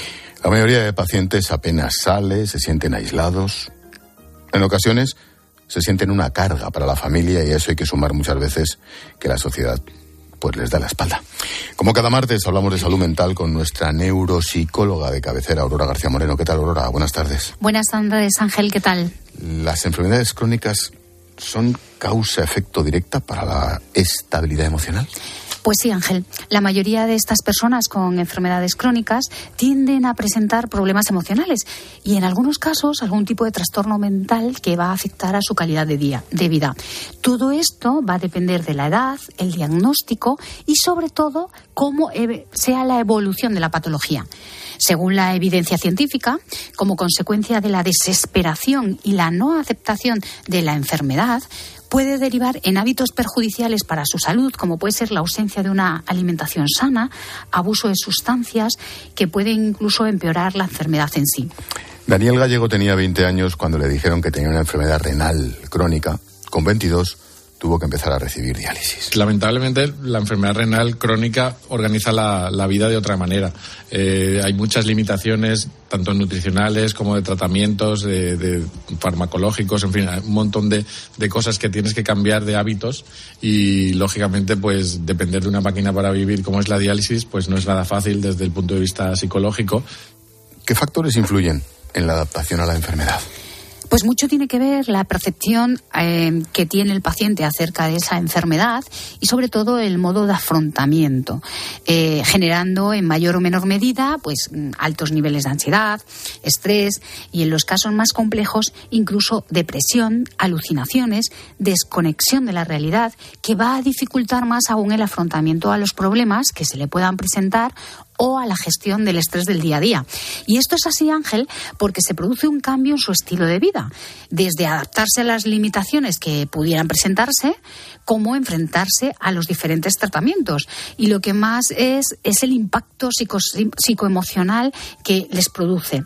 La mayoría de pacientes apenas sale, se sienten aislados. En ocasiones se sienten una carga para la familia y a eso hay que sumar muchas veces que la sociedad pues les da la espalda. Como cada martes hablamos de salud mental con nuestra neuropsicóloga de cabecera, Aurora García Moreno. ¿Qué tal, Aurora? Buenas tardes. Buenas tardes, Ángel. ¿Qué tal? ¿Las enfermedades crónicas son causa-efecto directa para la estabilidad emocional? Pues sí, Ángel. La mayoría de estas personas con enfermedades crónicas tienden a presentar problemas emocionales y en algunos casos algún tipo de trastorno mental que va a afectar a su calidad de vida. Todo esto va a depender de la edad, el diagnóstico y sobre todo cómo sea la evolución de la patología. Según la evidencia científica, como consecuencia de la desesperación y la no aceptación de la enfermedad, puede derivar en hábitos perjudiciales para su salud, como puede ser la ausencia de una alimentación sana, abuso de sustancias, que pueden incluso empeorar la enfermedad en sí. Daniel Gallego tenía 20 años cuando le dijeron que tenía una enfermedad renal crónica. Con 22 tuvo que empezar a recibir diálisis. Lamentablemente, la enfermedad renal crónica organiza la vida de otra manera. Hay muchas limitaciones, tanto nutricionales como de tratamientos, de farmacológicos, en fin, un montón de cosas que tienes que cambiar de hábitos y, lógicamente, pues depender de una máquina para vivir como es la diálisis, pues no es nada fácil desde el punto de vista psicológico. ¿Qué factores influyen en la adaptación a la enfermedad? Pues mucho tiene que ver la percepción que tiene el paciente acerca de esa enfermedad y sobre todo el modo de afrontamiento, generando en mayor o menor medida pues altos niveles de ansiedad, estrés y en los casos más complejos incluso depresión, alucinaciones, desconexión de la realidad, que va a dificultar más aún el afrontamiento a los problemas que se le puedan presentar o a la gestión del estrés del día a día. Y esto es así, Ángel, porque se produce un cambio en su estilo de vida, desde adaptarse a las limitaciones que pudieran presentarse, como enfrentarse a los diferentes tratamientos. Y lo que más es el impacto psicoemocional que les produce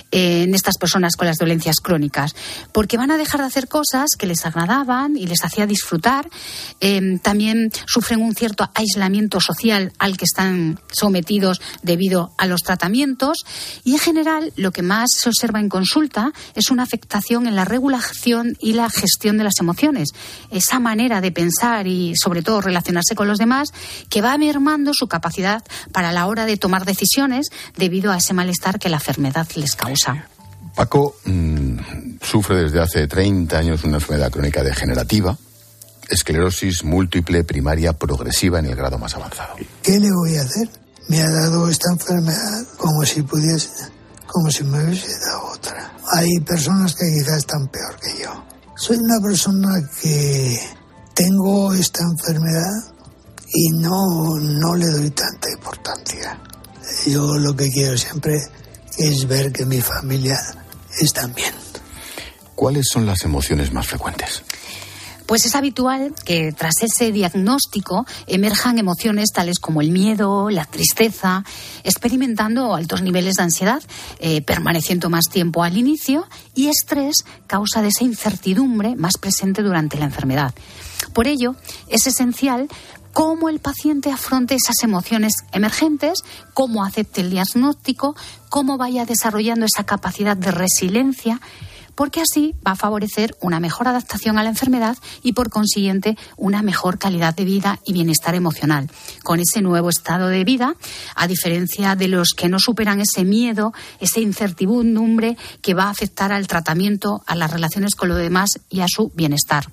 en estas personas con las dolencias crónicas, porque van a dejar de hacer cosas que les agradaban y les hacía disfrutar. También sufren un cierto aislamiento social al que están sometidos debido a los tratamientos y en general lo que más se observa en consulta es una afectación en la regulación y la gestión de las emociones, esa manera de pensar y sobre todo relacionarse con los demás que va mermando su capacidad para la hora de tomar decisiones debido a ese malestar que la enfermedad les causa. Paco sufre desde hace 30 años una enfermedad crónica degenerativa, esclerosis múltiple primaria progresiva en el grado más avanzado. ¿Qué le voy a hacer? Me ha dado esta enfermedad como si me hubiese dado otra. hay personas que quizás están peor que yo. Soy una persona que tengo esta enfermedad y no le doy tanta importancia. Yo lo que quiero siempre es ver que mi familia está bien. ¿Cuáles son las emociones más frecuentes? Pues es habitual que tras ese diagnóstico emerjan emociones tales como el miedo, la tristeza, experimentando altos niveles de ansiedad, permaneciendo más tiempo al inicio, y estrés, causa de esa incertidumbre más presente durante la enfermedad. Por ello, es esencial cómo el paciente afronte esas emociones emergentes, cómo acepte el diagnóstico, cómo vaya desarrollando esa capacidad de resiliencia, porque así va a favorecer una mejor adaptación a la enfermedad y, por consiguiente, una mejor calidad de vida y bienestar emocional. Con ese nuevo estado de vida, a diferencia de los que no superan ese miedo, esa incertidumbre que va a afectar al tratamiento, a las relaciones con los demás y a su bienestar.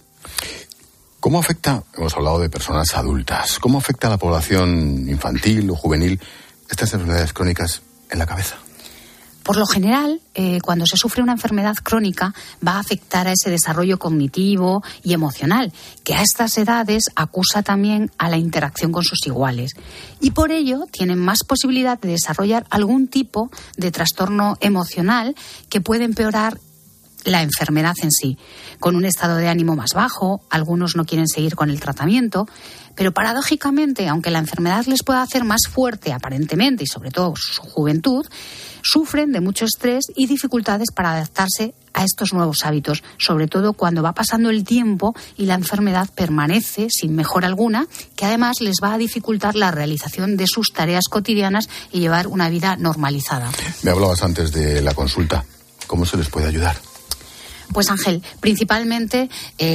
¿Cómo afecta, hemos hablado de personas adultas, cómo afecta a la población infantil o juvenil estas enfermedades crónicas en la cabeza? Por lo general, cuando se sufre una enfermedad crónica, va a afectar a ese desarrollo cognitivo y emocional, que a estas edades acusa también a la interacción con sus iguales. Y por ello tienen más posibilidad de desarrollar algún tipo de trastorno emocional que puede empeorar la enfermedad en sí, con un estado de ánimo más bajo. Algunos no quieren seguir con el tratamiento, pero paradójicamente, aunque la enfermedad les pueda hacer más fuerte aparentemente y sobre todo su juventud, sufren de mucho estrés y dificultades para adaptarse a estos nuevos hábitos, sobre todo cuando va pasando el tiempo y la enfermedad permanece sin mejora alguna, que además les va a dificultar la realización de sus tareas cotidianas y llevar una vida normalizada. Me hablabas antes de la consulta. ¿Cómo se les puede ayudar? Pues Ángel, principalmente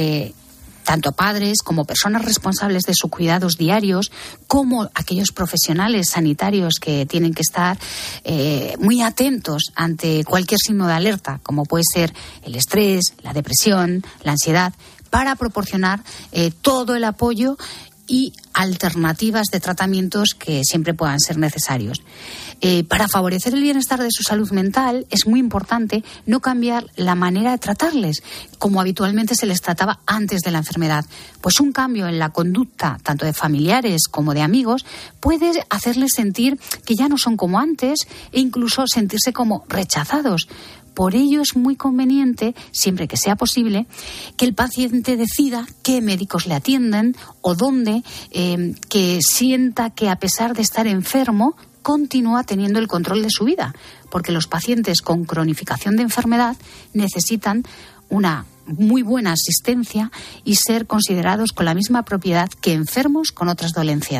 tanto padres como personas responsables de sus cuidados diarios, como aquellos profesionales sanitarios que tienen que estar muy atentos ante cualquier signo de alerta, como puede ser el estrés, la depresión, la ansiedad, para proporcionar todo el apoyo y alternativas de tratamientos que siempre puedan ser necesarios. Para favorecer el bienestar de su salud mental es muy importante no cambiar la manera de tratarles, como habitualmente se les trataba antes de la enfermedad. Pues un cambio en la conducta, tanto de familiares como de amigos, puede hacerles sentir que ya no son como antes e incluso sentirse como rechazados. Por ello es muy conveniente, siempre que sea posible, que el paciente decida qué médicos le atienden o dónde, que sienta que a pesar de estar enfermo, continúa teniendo el control de su vida, porque los pacientes con cronificación de enfermedad necesitan una muy buena asistencia y ser considerados con la misma propiedad que enfermos con otras dolencias.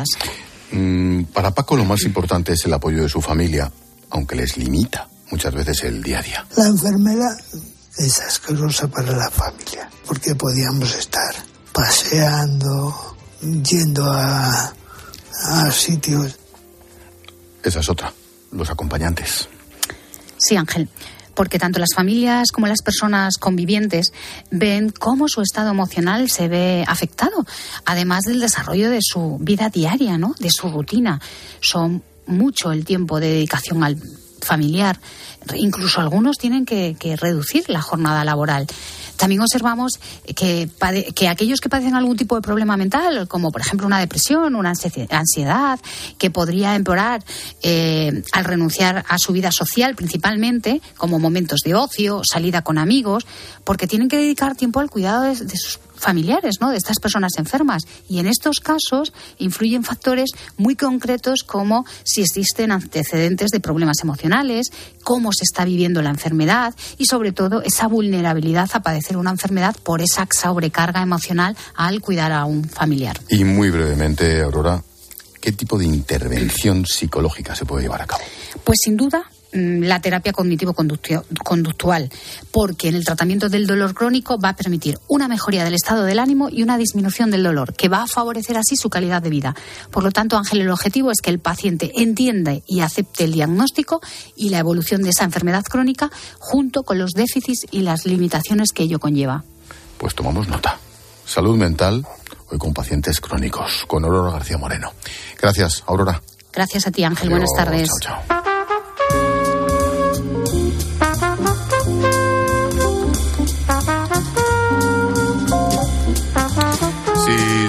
Para Paco lo más importante es el apoyo de su familia, aunque les limita muchas veces el día a día. La enfermedad es asquerosa para la familia, porque podíamos estar paseando, yendo a sitios. Esa es otra, los acompañantes. Sí, Ángel, porque tanto las familias como las personas convivientes ven cómo su estado emocional se ve afectado, además del desarrollo de su vida diaria, ¿no?, de su rutina. Son mucho el tiempo de dedicación al familiar. Incluso algunos tienen que reducir la jornada laboral. También observamos que aquellos que padecen algún tipo de problema mental, como por ejemplo una depresión, una ansiedad, que podría empeorar al renunciar a su vida social principalmente, como momentos de ocio, salida con amigos, porque tienen que dedicar tiempo al cuidado de sus familiares, ¿no?, de estas personas enfermas. Y en estos casos influyen factores muy concretos, como si existen antecedentes de problemas emocionales, cómo se está viviendo la enfermedad y sobre todo esa vulnerabilidad a padecer una enfermedad por esa sobrecarga emocional al cuidar a un familiar. Y muy brevemente, Aurora, ¿qué tipo de intervención psicológica se puede llevar a cabo? Pues sin duda la terapia cognitivo-conductual, porque en el tratamiento del dolor crónico va a permitir una mejoría del estado del ánimo y una disminución del dolor, que va a favorecer así su calidad de vida. Por lo tanto, Ángel, el objetivo es que el paciente entienda y acepte el diagnóstico y la evolución de esa enfermedad crónica, junto con los déficits y las limitaciones que ello conlleva. Pues tomamos nota. Salud mental, hoy con pacientes crónicos, con Aurora García Moreno. Gracias, Aurora. Gracias a ti, Ángel. Adiós. Buenas tardes. Chao, chao.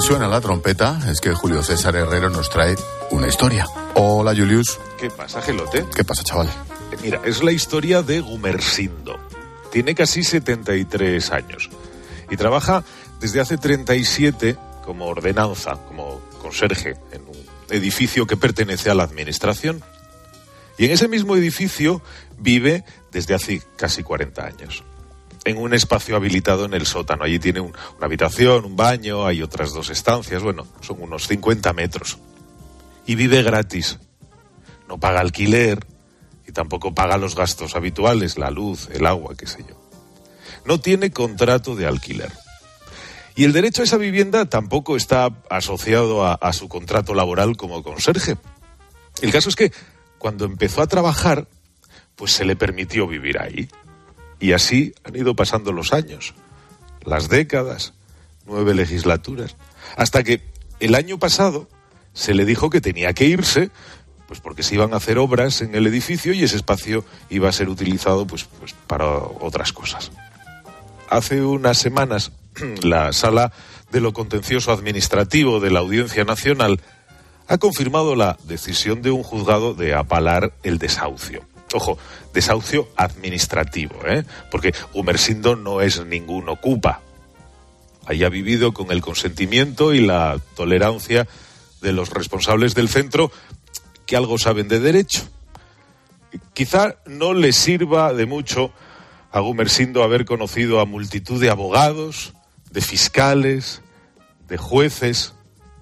suena la trompeta, es que Julio César Herrero nos trae una historia. Hola, Julius. ¿Qué pasa, Gelote? ¿Qué pasa, chaval? Mira, es la historia de Gumersindo. Tiene casi 73 años y trabaja desde hace 37 como ordenanza, como conserje, en un edificio que pertenece a la administración. Y en ese mismo edificio vive desde hace casi 40 años. En un espacio habilitado en el sótano. Allí tiene una habitación, un baño, hay otras 2 estancias, bueno, son unos 50 metros. Y vive gratis. No paga alquiler y tampoco paga los gastos habituales, la luz, el agua, qué sé yo. No tiene contrato de alquiler. Y el derecho a esa vivienda tampoco está asociado a su contrato laboral como conserje. El caso es que cuando empezó a trabajar, pues se le permitió vivir ahí. Y así han ido pasando los años, las décadas, 9 legislaturas, hasta que el año pasado se le dijo que tenía que irse, pues porque se iban a hacer obras en el edificio y ese espacio iba a ser utilizado pues para otras cosas. Hace unas semanas, la Sala de lo Contencioso Administrativo de la Audiencia Nacional ha confirmado la decisión de un juzgado de apalar el desahucio. Ojo, desahucio administrativo, porque Gumersindo no es ningún ocupa. Ahí ha vivido con el consentimiento y la tolerancia de los responsables del centro que algo saben de derecho. Quizá no le sirva de mucho a Gumersindo haber conocido a multitud de abogados, de fiscales, de jueces,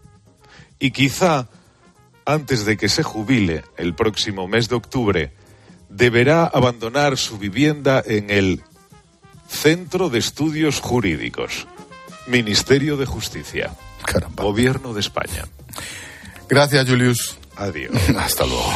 y quizá antes de que se jubile el próximo mes de octubre deberá abandonar su vivienda en el Centro de Estudios Jurídicos, Ministerio de Justicia, Caramba. Gobierno de España. Gracias, Julius. Adiós. Hasta luego.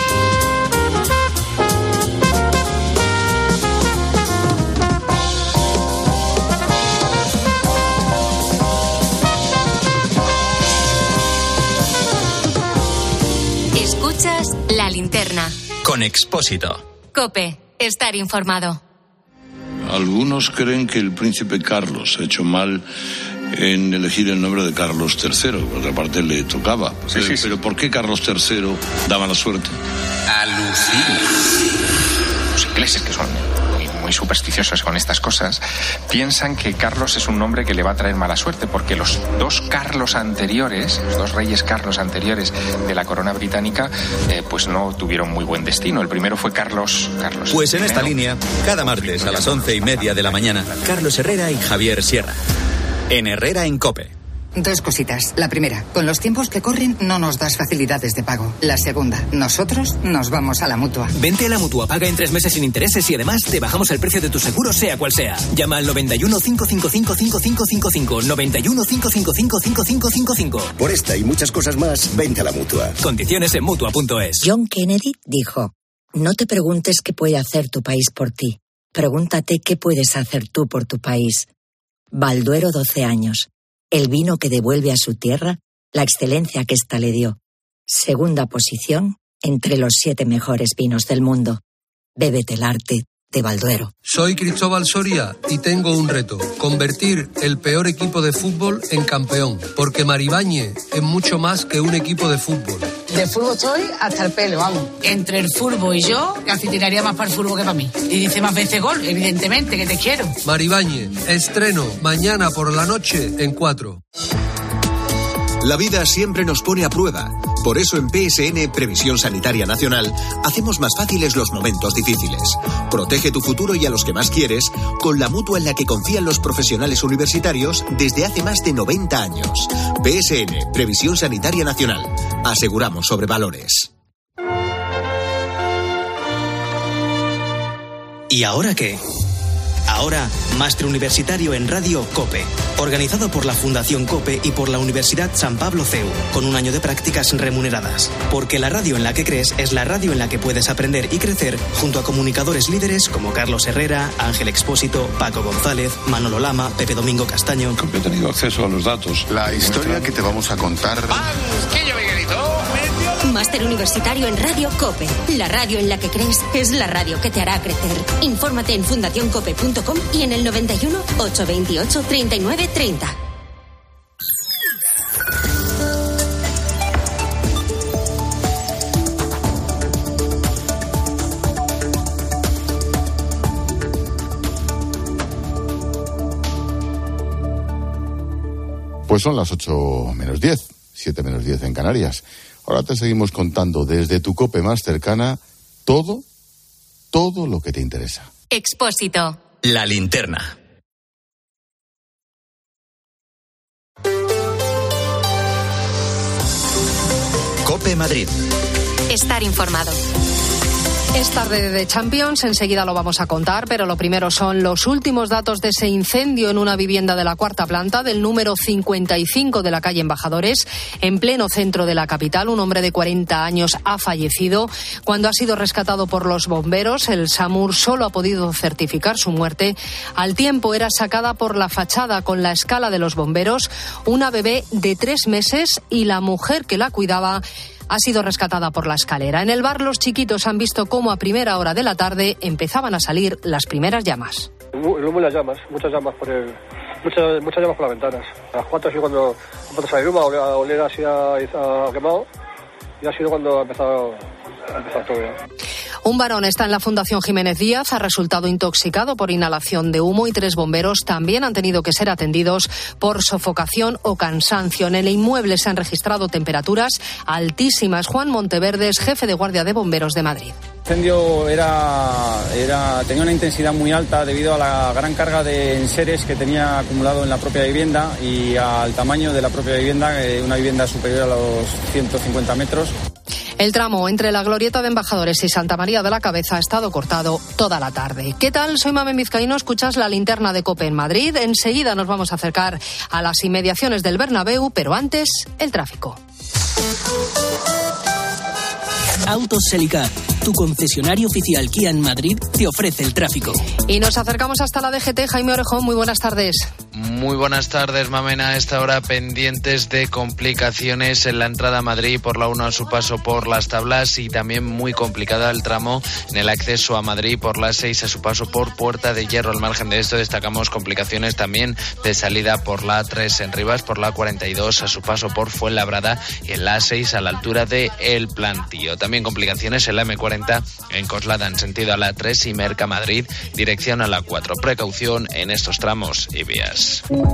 Escuchas La Linterna. Con Expósito. COPE. Estar informado. Algunos creen que el príncipe Carlos ha hecho mal en elegir el nombre de Carlos III, por otra parte le tocaba. Pero ¿por qué Carlos III da mala suerte? Alucina. Los ingleses, que son muy supersticiosos con estas cosas, piensan que Carlos es un nombre que le va a traer mala suerte, porque los 2 Carlos anteriores, los 2 reyes Carlos anteriores de la corona británica, pues no tuvieron muy buen destino. El primero fue Carlos Pues en I. esta línea, cada martes a las 11:30 de la mañana, Carlos Herrera y Javier Sierra. En Herrera en COPE. 2 cositas. La primera, con los tiempos que corren no nos das facilidades de pago. La segunda, nosotros nos vamos a la Mutua. Vente a la Mutua, paga en 3 meses sin intereses y además te bajamos el precio de tu seguro sea cual sea. Llama al 91 555 5555, 91 555 5555. Por esta y muchas cosas más, vente a la Mutua. Condiciones en Mutua.es. John Kennedy dijo: no te preguntes qué puede hacer tu país por ti. Pregúntate qué puedes hacer tú por tu país. Balduero 12 años. El vino que devuelve a su tierra la excelencia que ésta le dio. Segunda posición entre los 7 mejores vinos del mundo. Bébete el arte de Balduero. Soy Cristóbal Soria y tengo un reto: convertir el peor equipo de fútbol en campeón, porque Maribañe es mucho más que un equipo de fútbol. De fútbol estoy hasta el pelo, vamos. Entre el fútbol y yo, casi tiraría más para el fútbol que para mí. Y dice más veces gol, evidentemente, que te quiero. Maribañe, estreno mañana por la noche en 4. La vida siempre nos pone a prueba. Por eso en PSN, Previsión Sanitaria Nacional, hacemos más fáciles los momentos difíciles. Protege tu futuro y a los que más quieres con la mutua en la que confían los profesionales universitarios desde hace más de 90 años. PSN, Previsión Sanitaria Nacional. Aseguramos sobre valores. ¿Y ahora qué? Ahora, Máster Universitario en Radio COPE, organizado por la Fundación COPE y por la Universidad San Pablo CEU, con un año de prácticas remuneradas. Porque la radio en la que crees es la radio en la que puedes aprender y crecer junto a comunicadores líderes como Carlos Herrera, Ángel Expósito, Paco González, Manolo Lama, Pepe Domingo Castaño. He tenido acceso a los datos. La historia que te vamos a contar. Máster Universitario en Radio COPE. La radio en la que crees es la radio que te hará crecer. Infórmate en fundacioncope.com y en el 91 828 39 30. Pues son las 8 menos 10, 7 menos 10 en Canarias. Ahora te seguimos contando desde tu COPE más cercana todo lo que te interesa. Expósito. La linterna. COPE Madrid. Estar informado. Es tarde de Champions, enseguida lo vamos a contar, pero lo primero son los últimos datos de ese incendio en una vivienda de la cuarta planta del número 55 de la calle Embajadores, en pleno centro de la capital. Un hombre de 40 años ha fallecido. Cuando ha sido rescatado por los bomberos, el SAMUR solo ha podido certificar su muerte. Al tiempo era sacada por la fachada con la escala de los bomberos una bebé de 3 meses y la mujer que la cuidaba ha sido rescatada por la escalera. En el bar los chiquitos han visto cómo a primera hora de la tarde empezaban a salir las primeras llamas. El humo y las llamas, muchas llamas por las ventanas. A las 4 ha sido cuando salió el humo, a oler así a quemado, y ha sido cuando ha empezado todo ya. Un varón está en la Fundación Jiménez Díaz, ha resultado intoxicado por inhalación de humo y 3 bomberos también han tenido que ser atendidos por sofocación o cansancio. En el inmueble se han registrado temperaturas altísimas. Juan Monteverde es jefe de guardia de bomberos de Madrid. El incendio tenía una intensidad muy alta debido a la gran carga de enseres que tenía acumulado en la propia vivienda y al tamaño de la propia vivienda, una vivienda superior a los 150 metros. El tramo entre la Glorieta de Embajadores y Santa María de la Cabeza ha estado cortado toda la tarde. ¿Qué tal? Soy Mamen Vizcaíno, escuchas la linterna de COPE en Madrid. Enseguida nos vamos a acercar a las inmediaciones del Bernabéu, pero antes, el tráfico. Autos Selicar, tu concesionario oficial Kia en Madrid, te ofrece el tráfico. Y nos acercamos hasta la DGT. Jaime Orejón, muy buenas tardes. Muy buenas tardes, Mamena. A esta hora pendientes de complicaciones en la entrada a Madrid por la 1 a su paso por Las Tablas y también muy complicada el tramo en el acceso a Madrid por la 6 a su paso por Puerta de Hierro. Al margen de esto destacamos complicaciones también de salida por la A3 en Rivas, por la 42 a su paso por Fuenlabrada y en la A6 a la altura de El Plantío. También complicaciones en la M40 en Coslada en sentido a la A3 y Merca Madrid, dirección a la 4. Precaución en estos tramos y vías.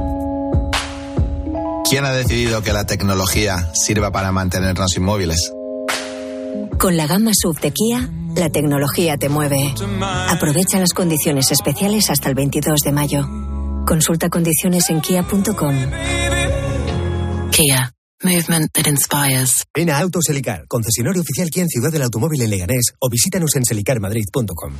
¿Quién ha decidido que la tecnología sirva para mantenernos inmóviles? Con la gama SUV de Kia, la tecnología te mueve. Aprovecha las condiciones especiales hasta el 22 de mayo. Consulta condiciones en kia.com. Kia. Movement that inspires. Ven a Autos Selicar, concesionario oficial Kia en Ciudad del Automóvil en Leganés, o visítanos en selicarmadrid.com.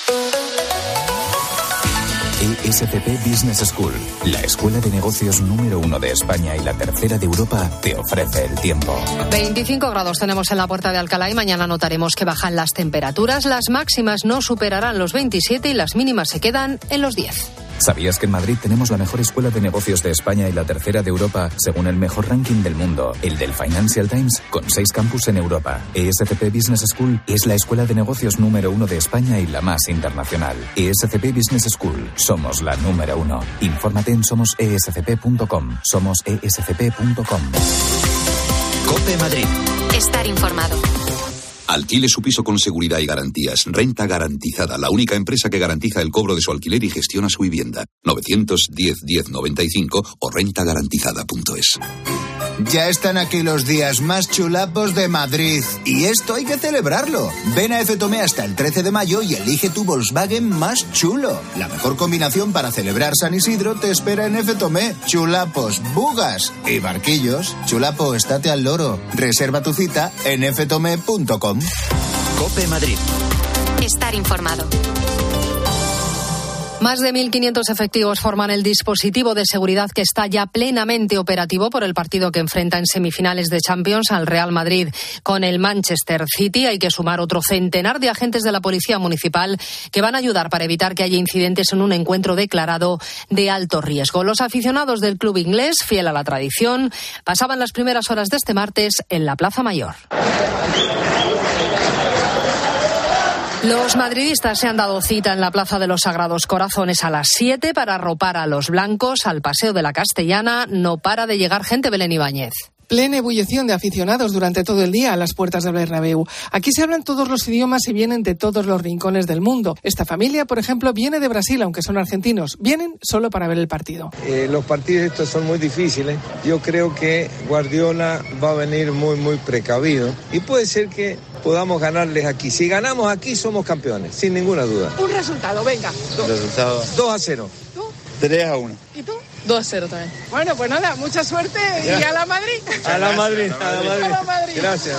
ESCP Business School, la escuela de negocios número 1 de España y la tercera de Europa, te ofrece el tiempo. 25 grados tenemos en la Puerta de Alcalá y mañana notaremos que bajan las temperaturas. Las máximas no superarán los 27 y las mínimas se quedan en los 10. ¿Sabías que en Madrid tenemos la mejor escuela de negocios de España y la tercera de Europa, según el mejor ranking del mundo, el del Financial Times, con 6 campus en Europa? ESCP Business School es la escuela de negocios número 1 de España y la más internacional. ESCP Business School, somos la número 1. Infórmate en somosescp.com. Somosescp.com. COPE Madrid. Estar informado. Alquile su piso con seguridad y garantías. Renta Garantizada, la única empresa que garantiza el cobro de su alquiler y gestiona su vivienda. 910-1095 o rentagarantizada.es. Ya están aquí los días más chulapos de Madrid. Y esto hay que celebrarlo. Ven a F-Tomé hasta el 13 de mayo y elige tu Volkswagen más chulo. La mejor combinación para celebrar San Isidro te espera en F-Tomé. Chulapos, bugas y barquillos. Chulapo, estate al loro. Reserva tu cita en ftome.com. COPE Madrid. Estar informado. Más de 1.500 efectivos forman el dispositivo de seguridad que está ya plenamente operativo por el partido que enfrenta en semifinales de Champions al Real Madrid con el Manchester City. Hay que sumar otro centenar de agentes de la Policía Municipal que van a ayudar para evitar que haya incidentes en un encuentro declarado de alto riesgo. Los aficionados del club inglés, fiel a la tradición, pasaban las primeras horas de este martes en la Plaza Mayor. Los madridistas se han dado cita en la Plaza de los Sagrados Corazones a las 7 para arropar a los blancos al Paseo de la Castellana. No para de llegar gente, Belén Ibáñez. Plena ebullición de aficionados durante todo el día a las puertas del Bernabéu. Aquí se hablan todos los idiomas y vienen de todos los rincones del mundo. Esta familia, por ejemplo, viene de Brasil, aunque son argentinos. Vienen solo para ver el partido. Los partidos estos son muy difíciles. Yo creo que Guardiola va a venir muy precavido. Y puede ser que podamos ganarles aquí. Si ganamos aquí, somos campeones, sin ninguna duda. Un resultado, venga. Resultado 2-0. ¿Tú? 3-1. ¿Y tú? 2-0 también. Bueno, pues nada, mucha suerte y a la Madrid. A la Madrid. Gracias.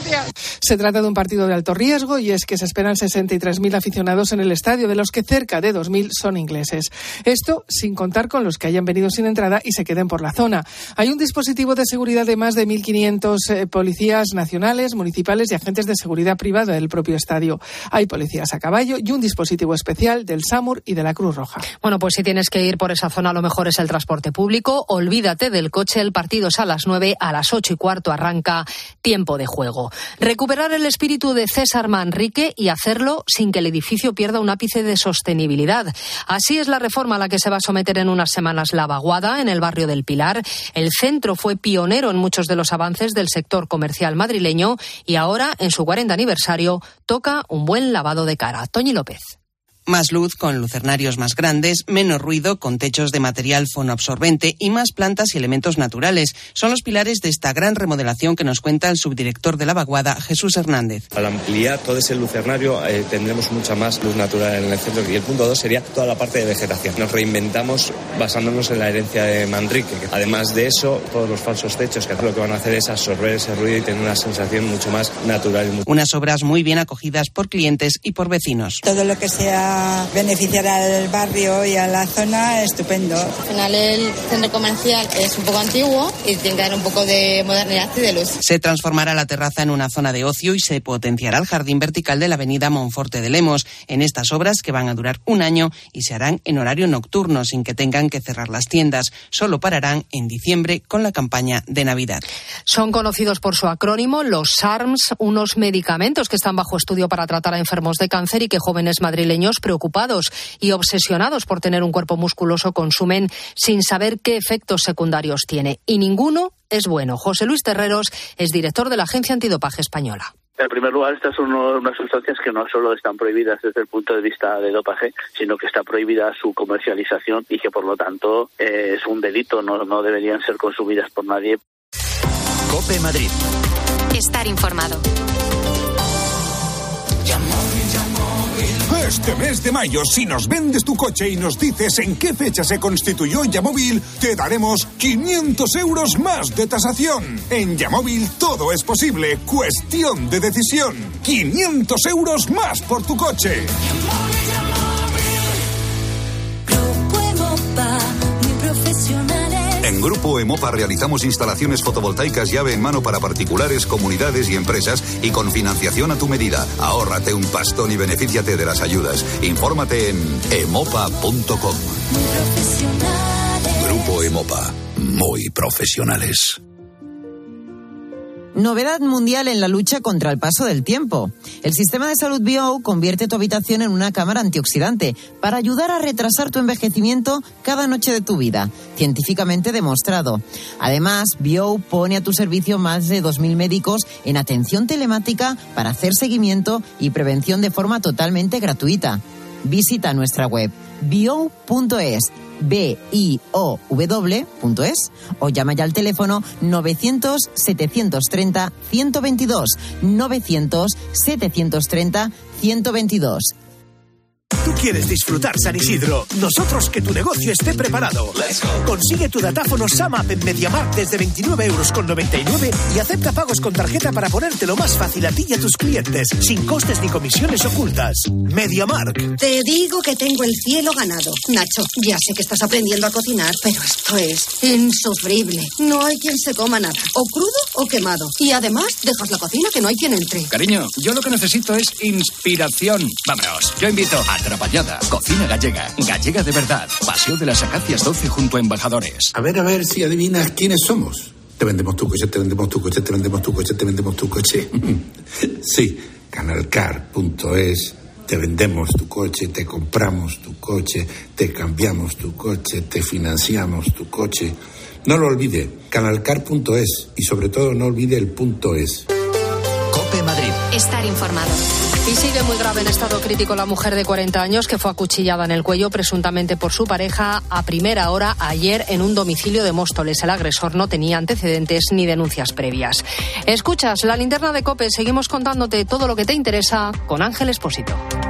Se trata de un partido de alto riesgo y es que se esperan 63.000 aficionados en el estadio, de los que cerca de 2.000 son ingleses. Esto sin contar con los que hayan venido sin entrada y se queden por la zona. Hay un dispositivo de seguridad de más de 1.500 policías nacionales, municipales y agentes de seguridad privada del propio estadio. Hay policías a caballo y un dispositivo especial del SAMUR y de la Cruz Roja. Bueno, pues si tienes que ir por esa zona, a lo mejor es el transporte público. Olvídate del coche, el partido es a las 9, a las 8:15 arranca tiempo de juego. Recuperar el espíritu de César Manrique y hacerlo sin que el edificio pierda un ápice de sostenibilidad. Así es la reforma a la que se va a someter en unas semanas la Vaguada, en el barrio del Pilar. El centro fue pionero en muchos de los avances del sector comercial madrileño y ahora, en su 40 aniversario, toca un buen lavado de cara. Toñi López. Más luz con lucernarios más grandes, menos ruido con techos de material fonoabsorbente y más plantas y elementos naturales. Son los pilares de esta gran remodelación que nos cuenta el subdirector de la Vaguada, Jesús Hernández. Al ampliar todo ese lucernario tendremos mucha más luz natural en el centro y el punto 2 sería toda la parte de vegetación. Nos reinventamos basándonos en la herencia de Manrique. Además de eso, todos los falsos techos que lo que van a hacer es absorber ese ruido y tener una sensación mucho más natural. Unas obras muy bien acogidas por clientes y por vecinos. Todo lo que sea beneficiar al barrio y a la zona, estupendo. Al final el centro comercial es un poco antiguo y tiene que dar un poco de modernidad y de luz. Se transformará la terraza en una zona de ocio y se potenciará el jardín vertical de la avenida Monforte de Lemos. En estas obras, que van a durar un año y se harán en horario nocturno sin que tengan que cerrar las tiendas, solo pararán en diciembre con la campaña de Navidad. Son conocidos por su acrónimo, los SARMs, unos medicamentos que están bajo estudio para tratar a enfermos de cáncer y que jóvenes madrileños preocupados y obsesionados por tener un cuerpo musculoso consumen sin saber qué efectos secundarios tiene. Y ninguno es bueno. José Luis Terreros es director de la Agencia Antidopaje Española. En primer lugar, estas son unas sustancias que no solo están prohibidas desde el punto de vista de dopaje, sino que está prohibida su comercialización y que por lo tanto es un delito, no deberían ser consumidas por nadie. COPE Madrid. Estar informado. Este mes de mayo, si nos vendes tu coche y nos dices en qué fecha se constituyó Yamóvil, te daremos 500 euros más de tasación. En Yamóvil todo es posible, cuestión de decisión. 500 euros más por tu coche. En Grupo Emopa realizamos instalaciones fotovoltaicas llave en mano para particulares, comunidades y empresas y con financiación a tu medida. Ahórrate un pastón y benefíciate de las ayudas. Infórmate en emopa.com. Grupo Emopa. Muy profesionales. Novedad mundial en la lucha contra el paso del tiempo. El sistema de salud Bio convierte tu habitación en una cámara antioxidante para ayudar a retrasar tu envejecimiento cada noche de tu vida. Científicamente demostrado. Además, Bio pone a tu servicio más de 2.000 médicos en atención telemática para hacer seguimiento y prevención de forma totalmente gratuita. Visita nuestra web bio.es. BIOW.es o llama ya al teléfono 900-730-122 900-730-122. Tú quieres disfrutar San Isidro, nosotros que tu negocio esté preparado. Consigue tu datáfono SAMAP en MediaMarkt desde 29,99 € y acepta pagos con tarjeta para ponértelo más fácil a ti y a tus clientes, sin costes ni comisiones ocultas. MediaMarkt. Te digo que tengo el cielo ganado. Nacho, ya sé que estás aprendiendo a cocinar, pero esto es insufrible. No hay quien se coma nada, o crudo o quemado. Y además, dejas la cocina que no hay quien entre. Cariño, yo lo que necesito es inspiración. Vámonos, yo invito a Atrapallada, cocina gallega, gallega de verdad, Paseo de las Acacias 12 junto a Embajadores. A ver si adivinas quiénes somos. Te vendemos tu coche, te vendemos tu coche, te vendemos tu coche, te vendemos tu coche. Sí, canalcar.es Te vendemos tu coche, te compramos tu coche, te cambiamos tu coche, te financiamos tu coche. No lo olvide, canalcar.es y sobre todo no olvide el .es. COPE Madrid. Estar informado. Y sigue muy grave en estado crítico la mujer de 40 años que fue acuchillada en el cuello presuntamente por su pareja a primera hora ayer en un domicilio de Móstoles. El agresor no tenía antecedentes ni denuncias previas. Escuchas la linterna de COPE. Seguimos contándote todo lo que te interesa con Ángel Expósito.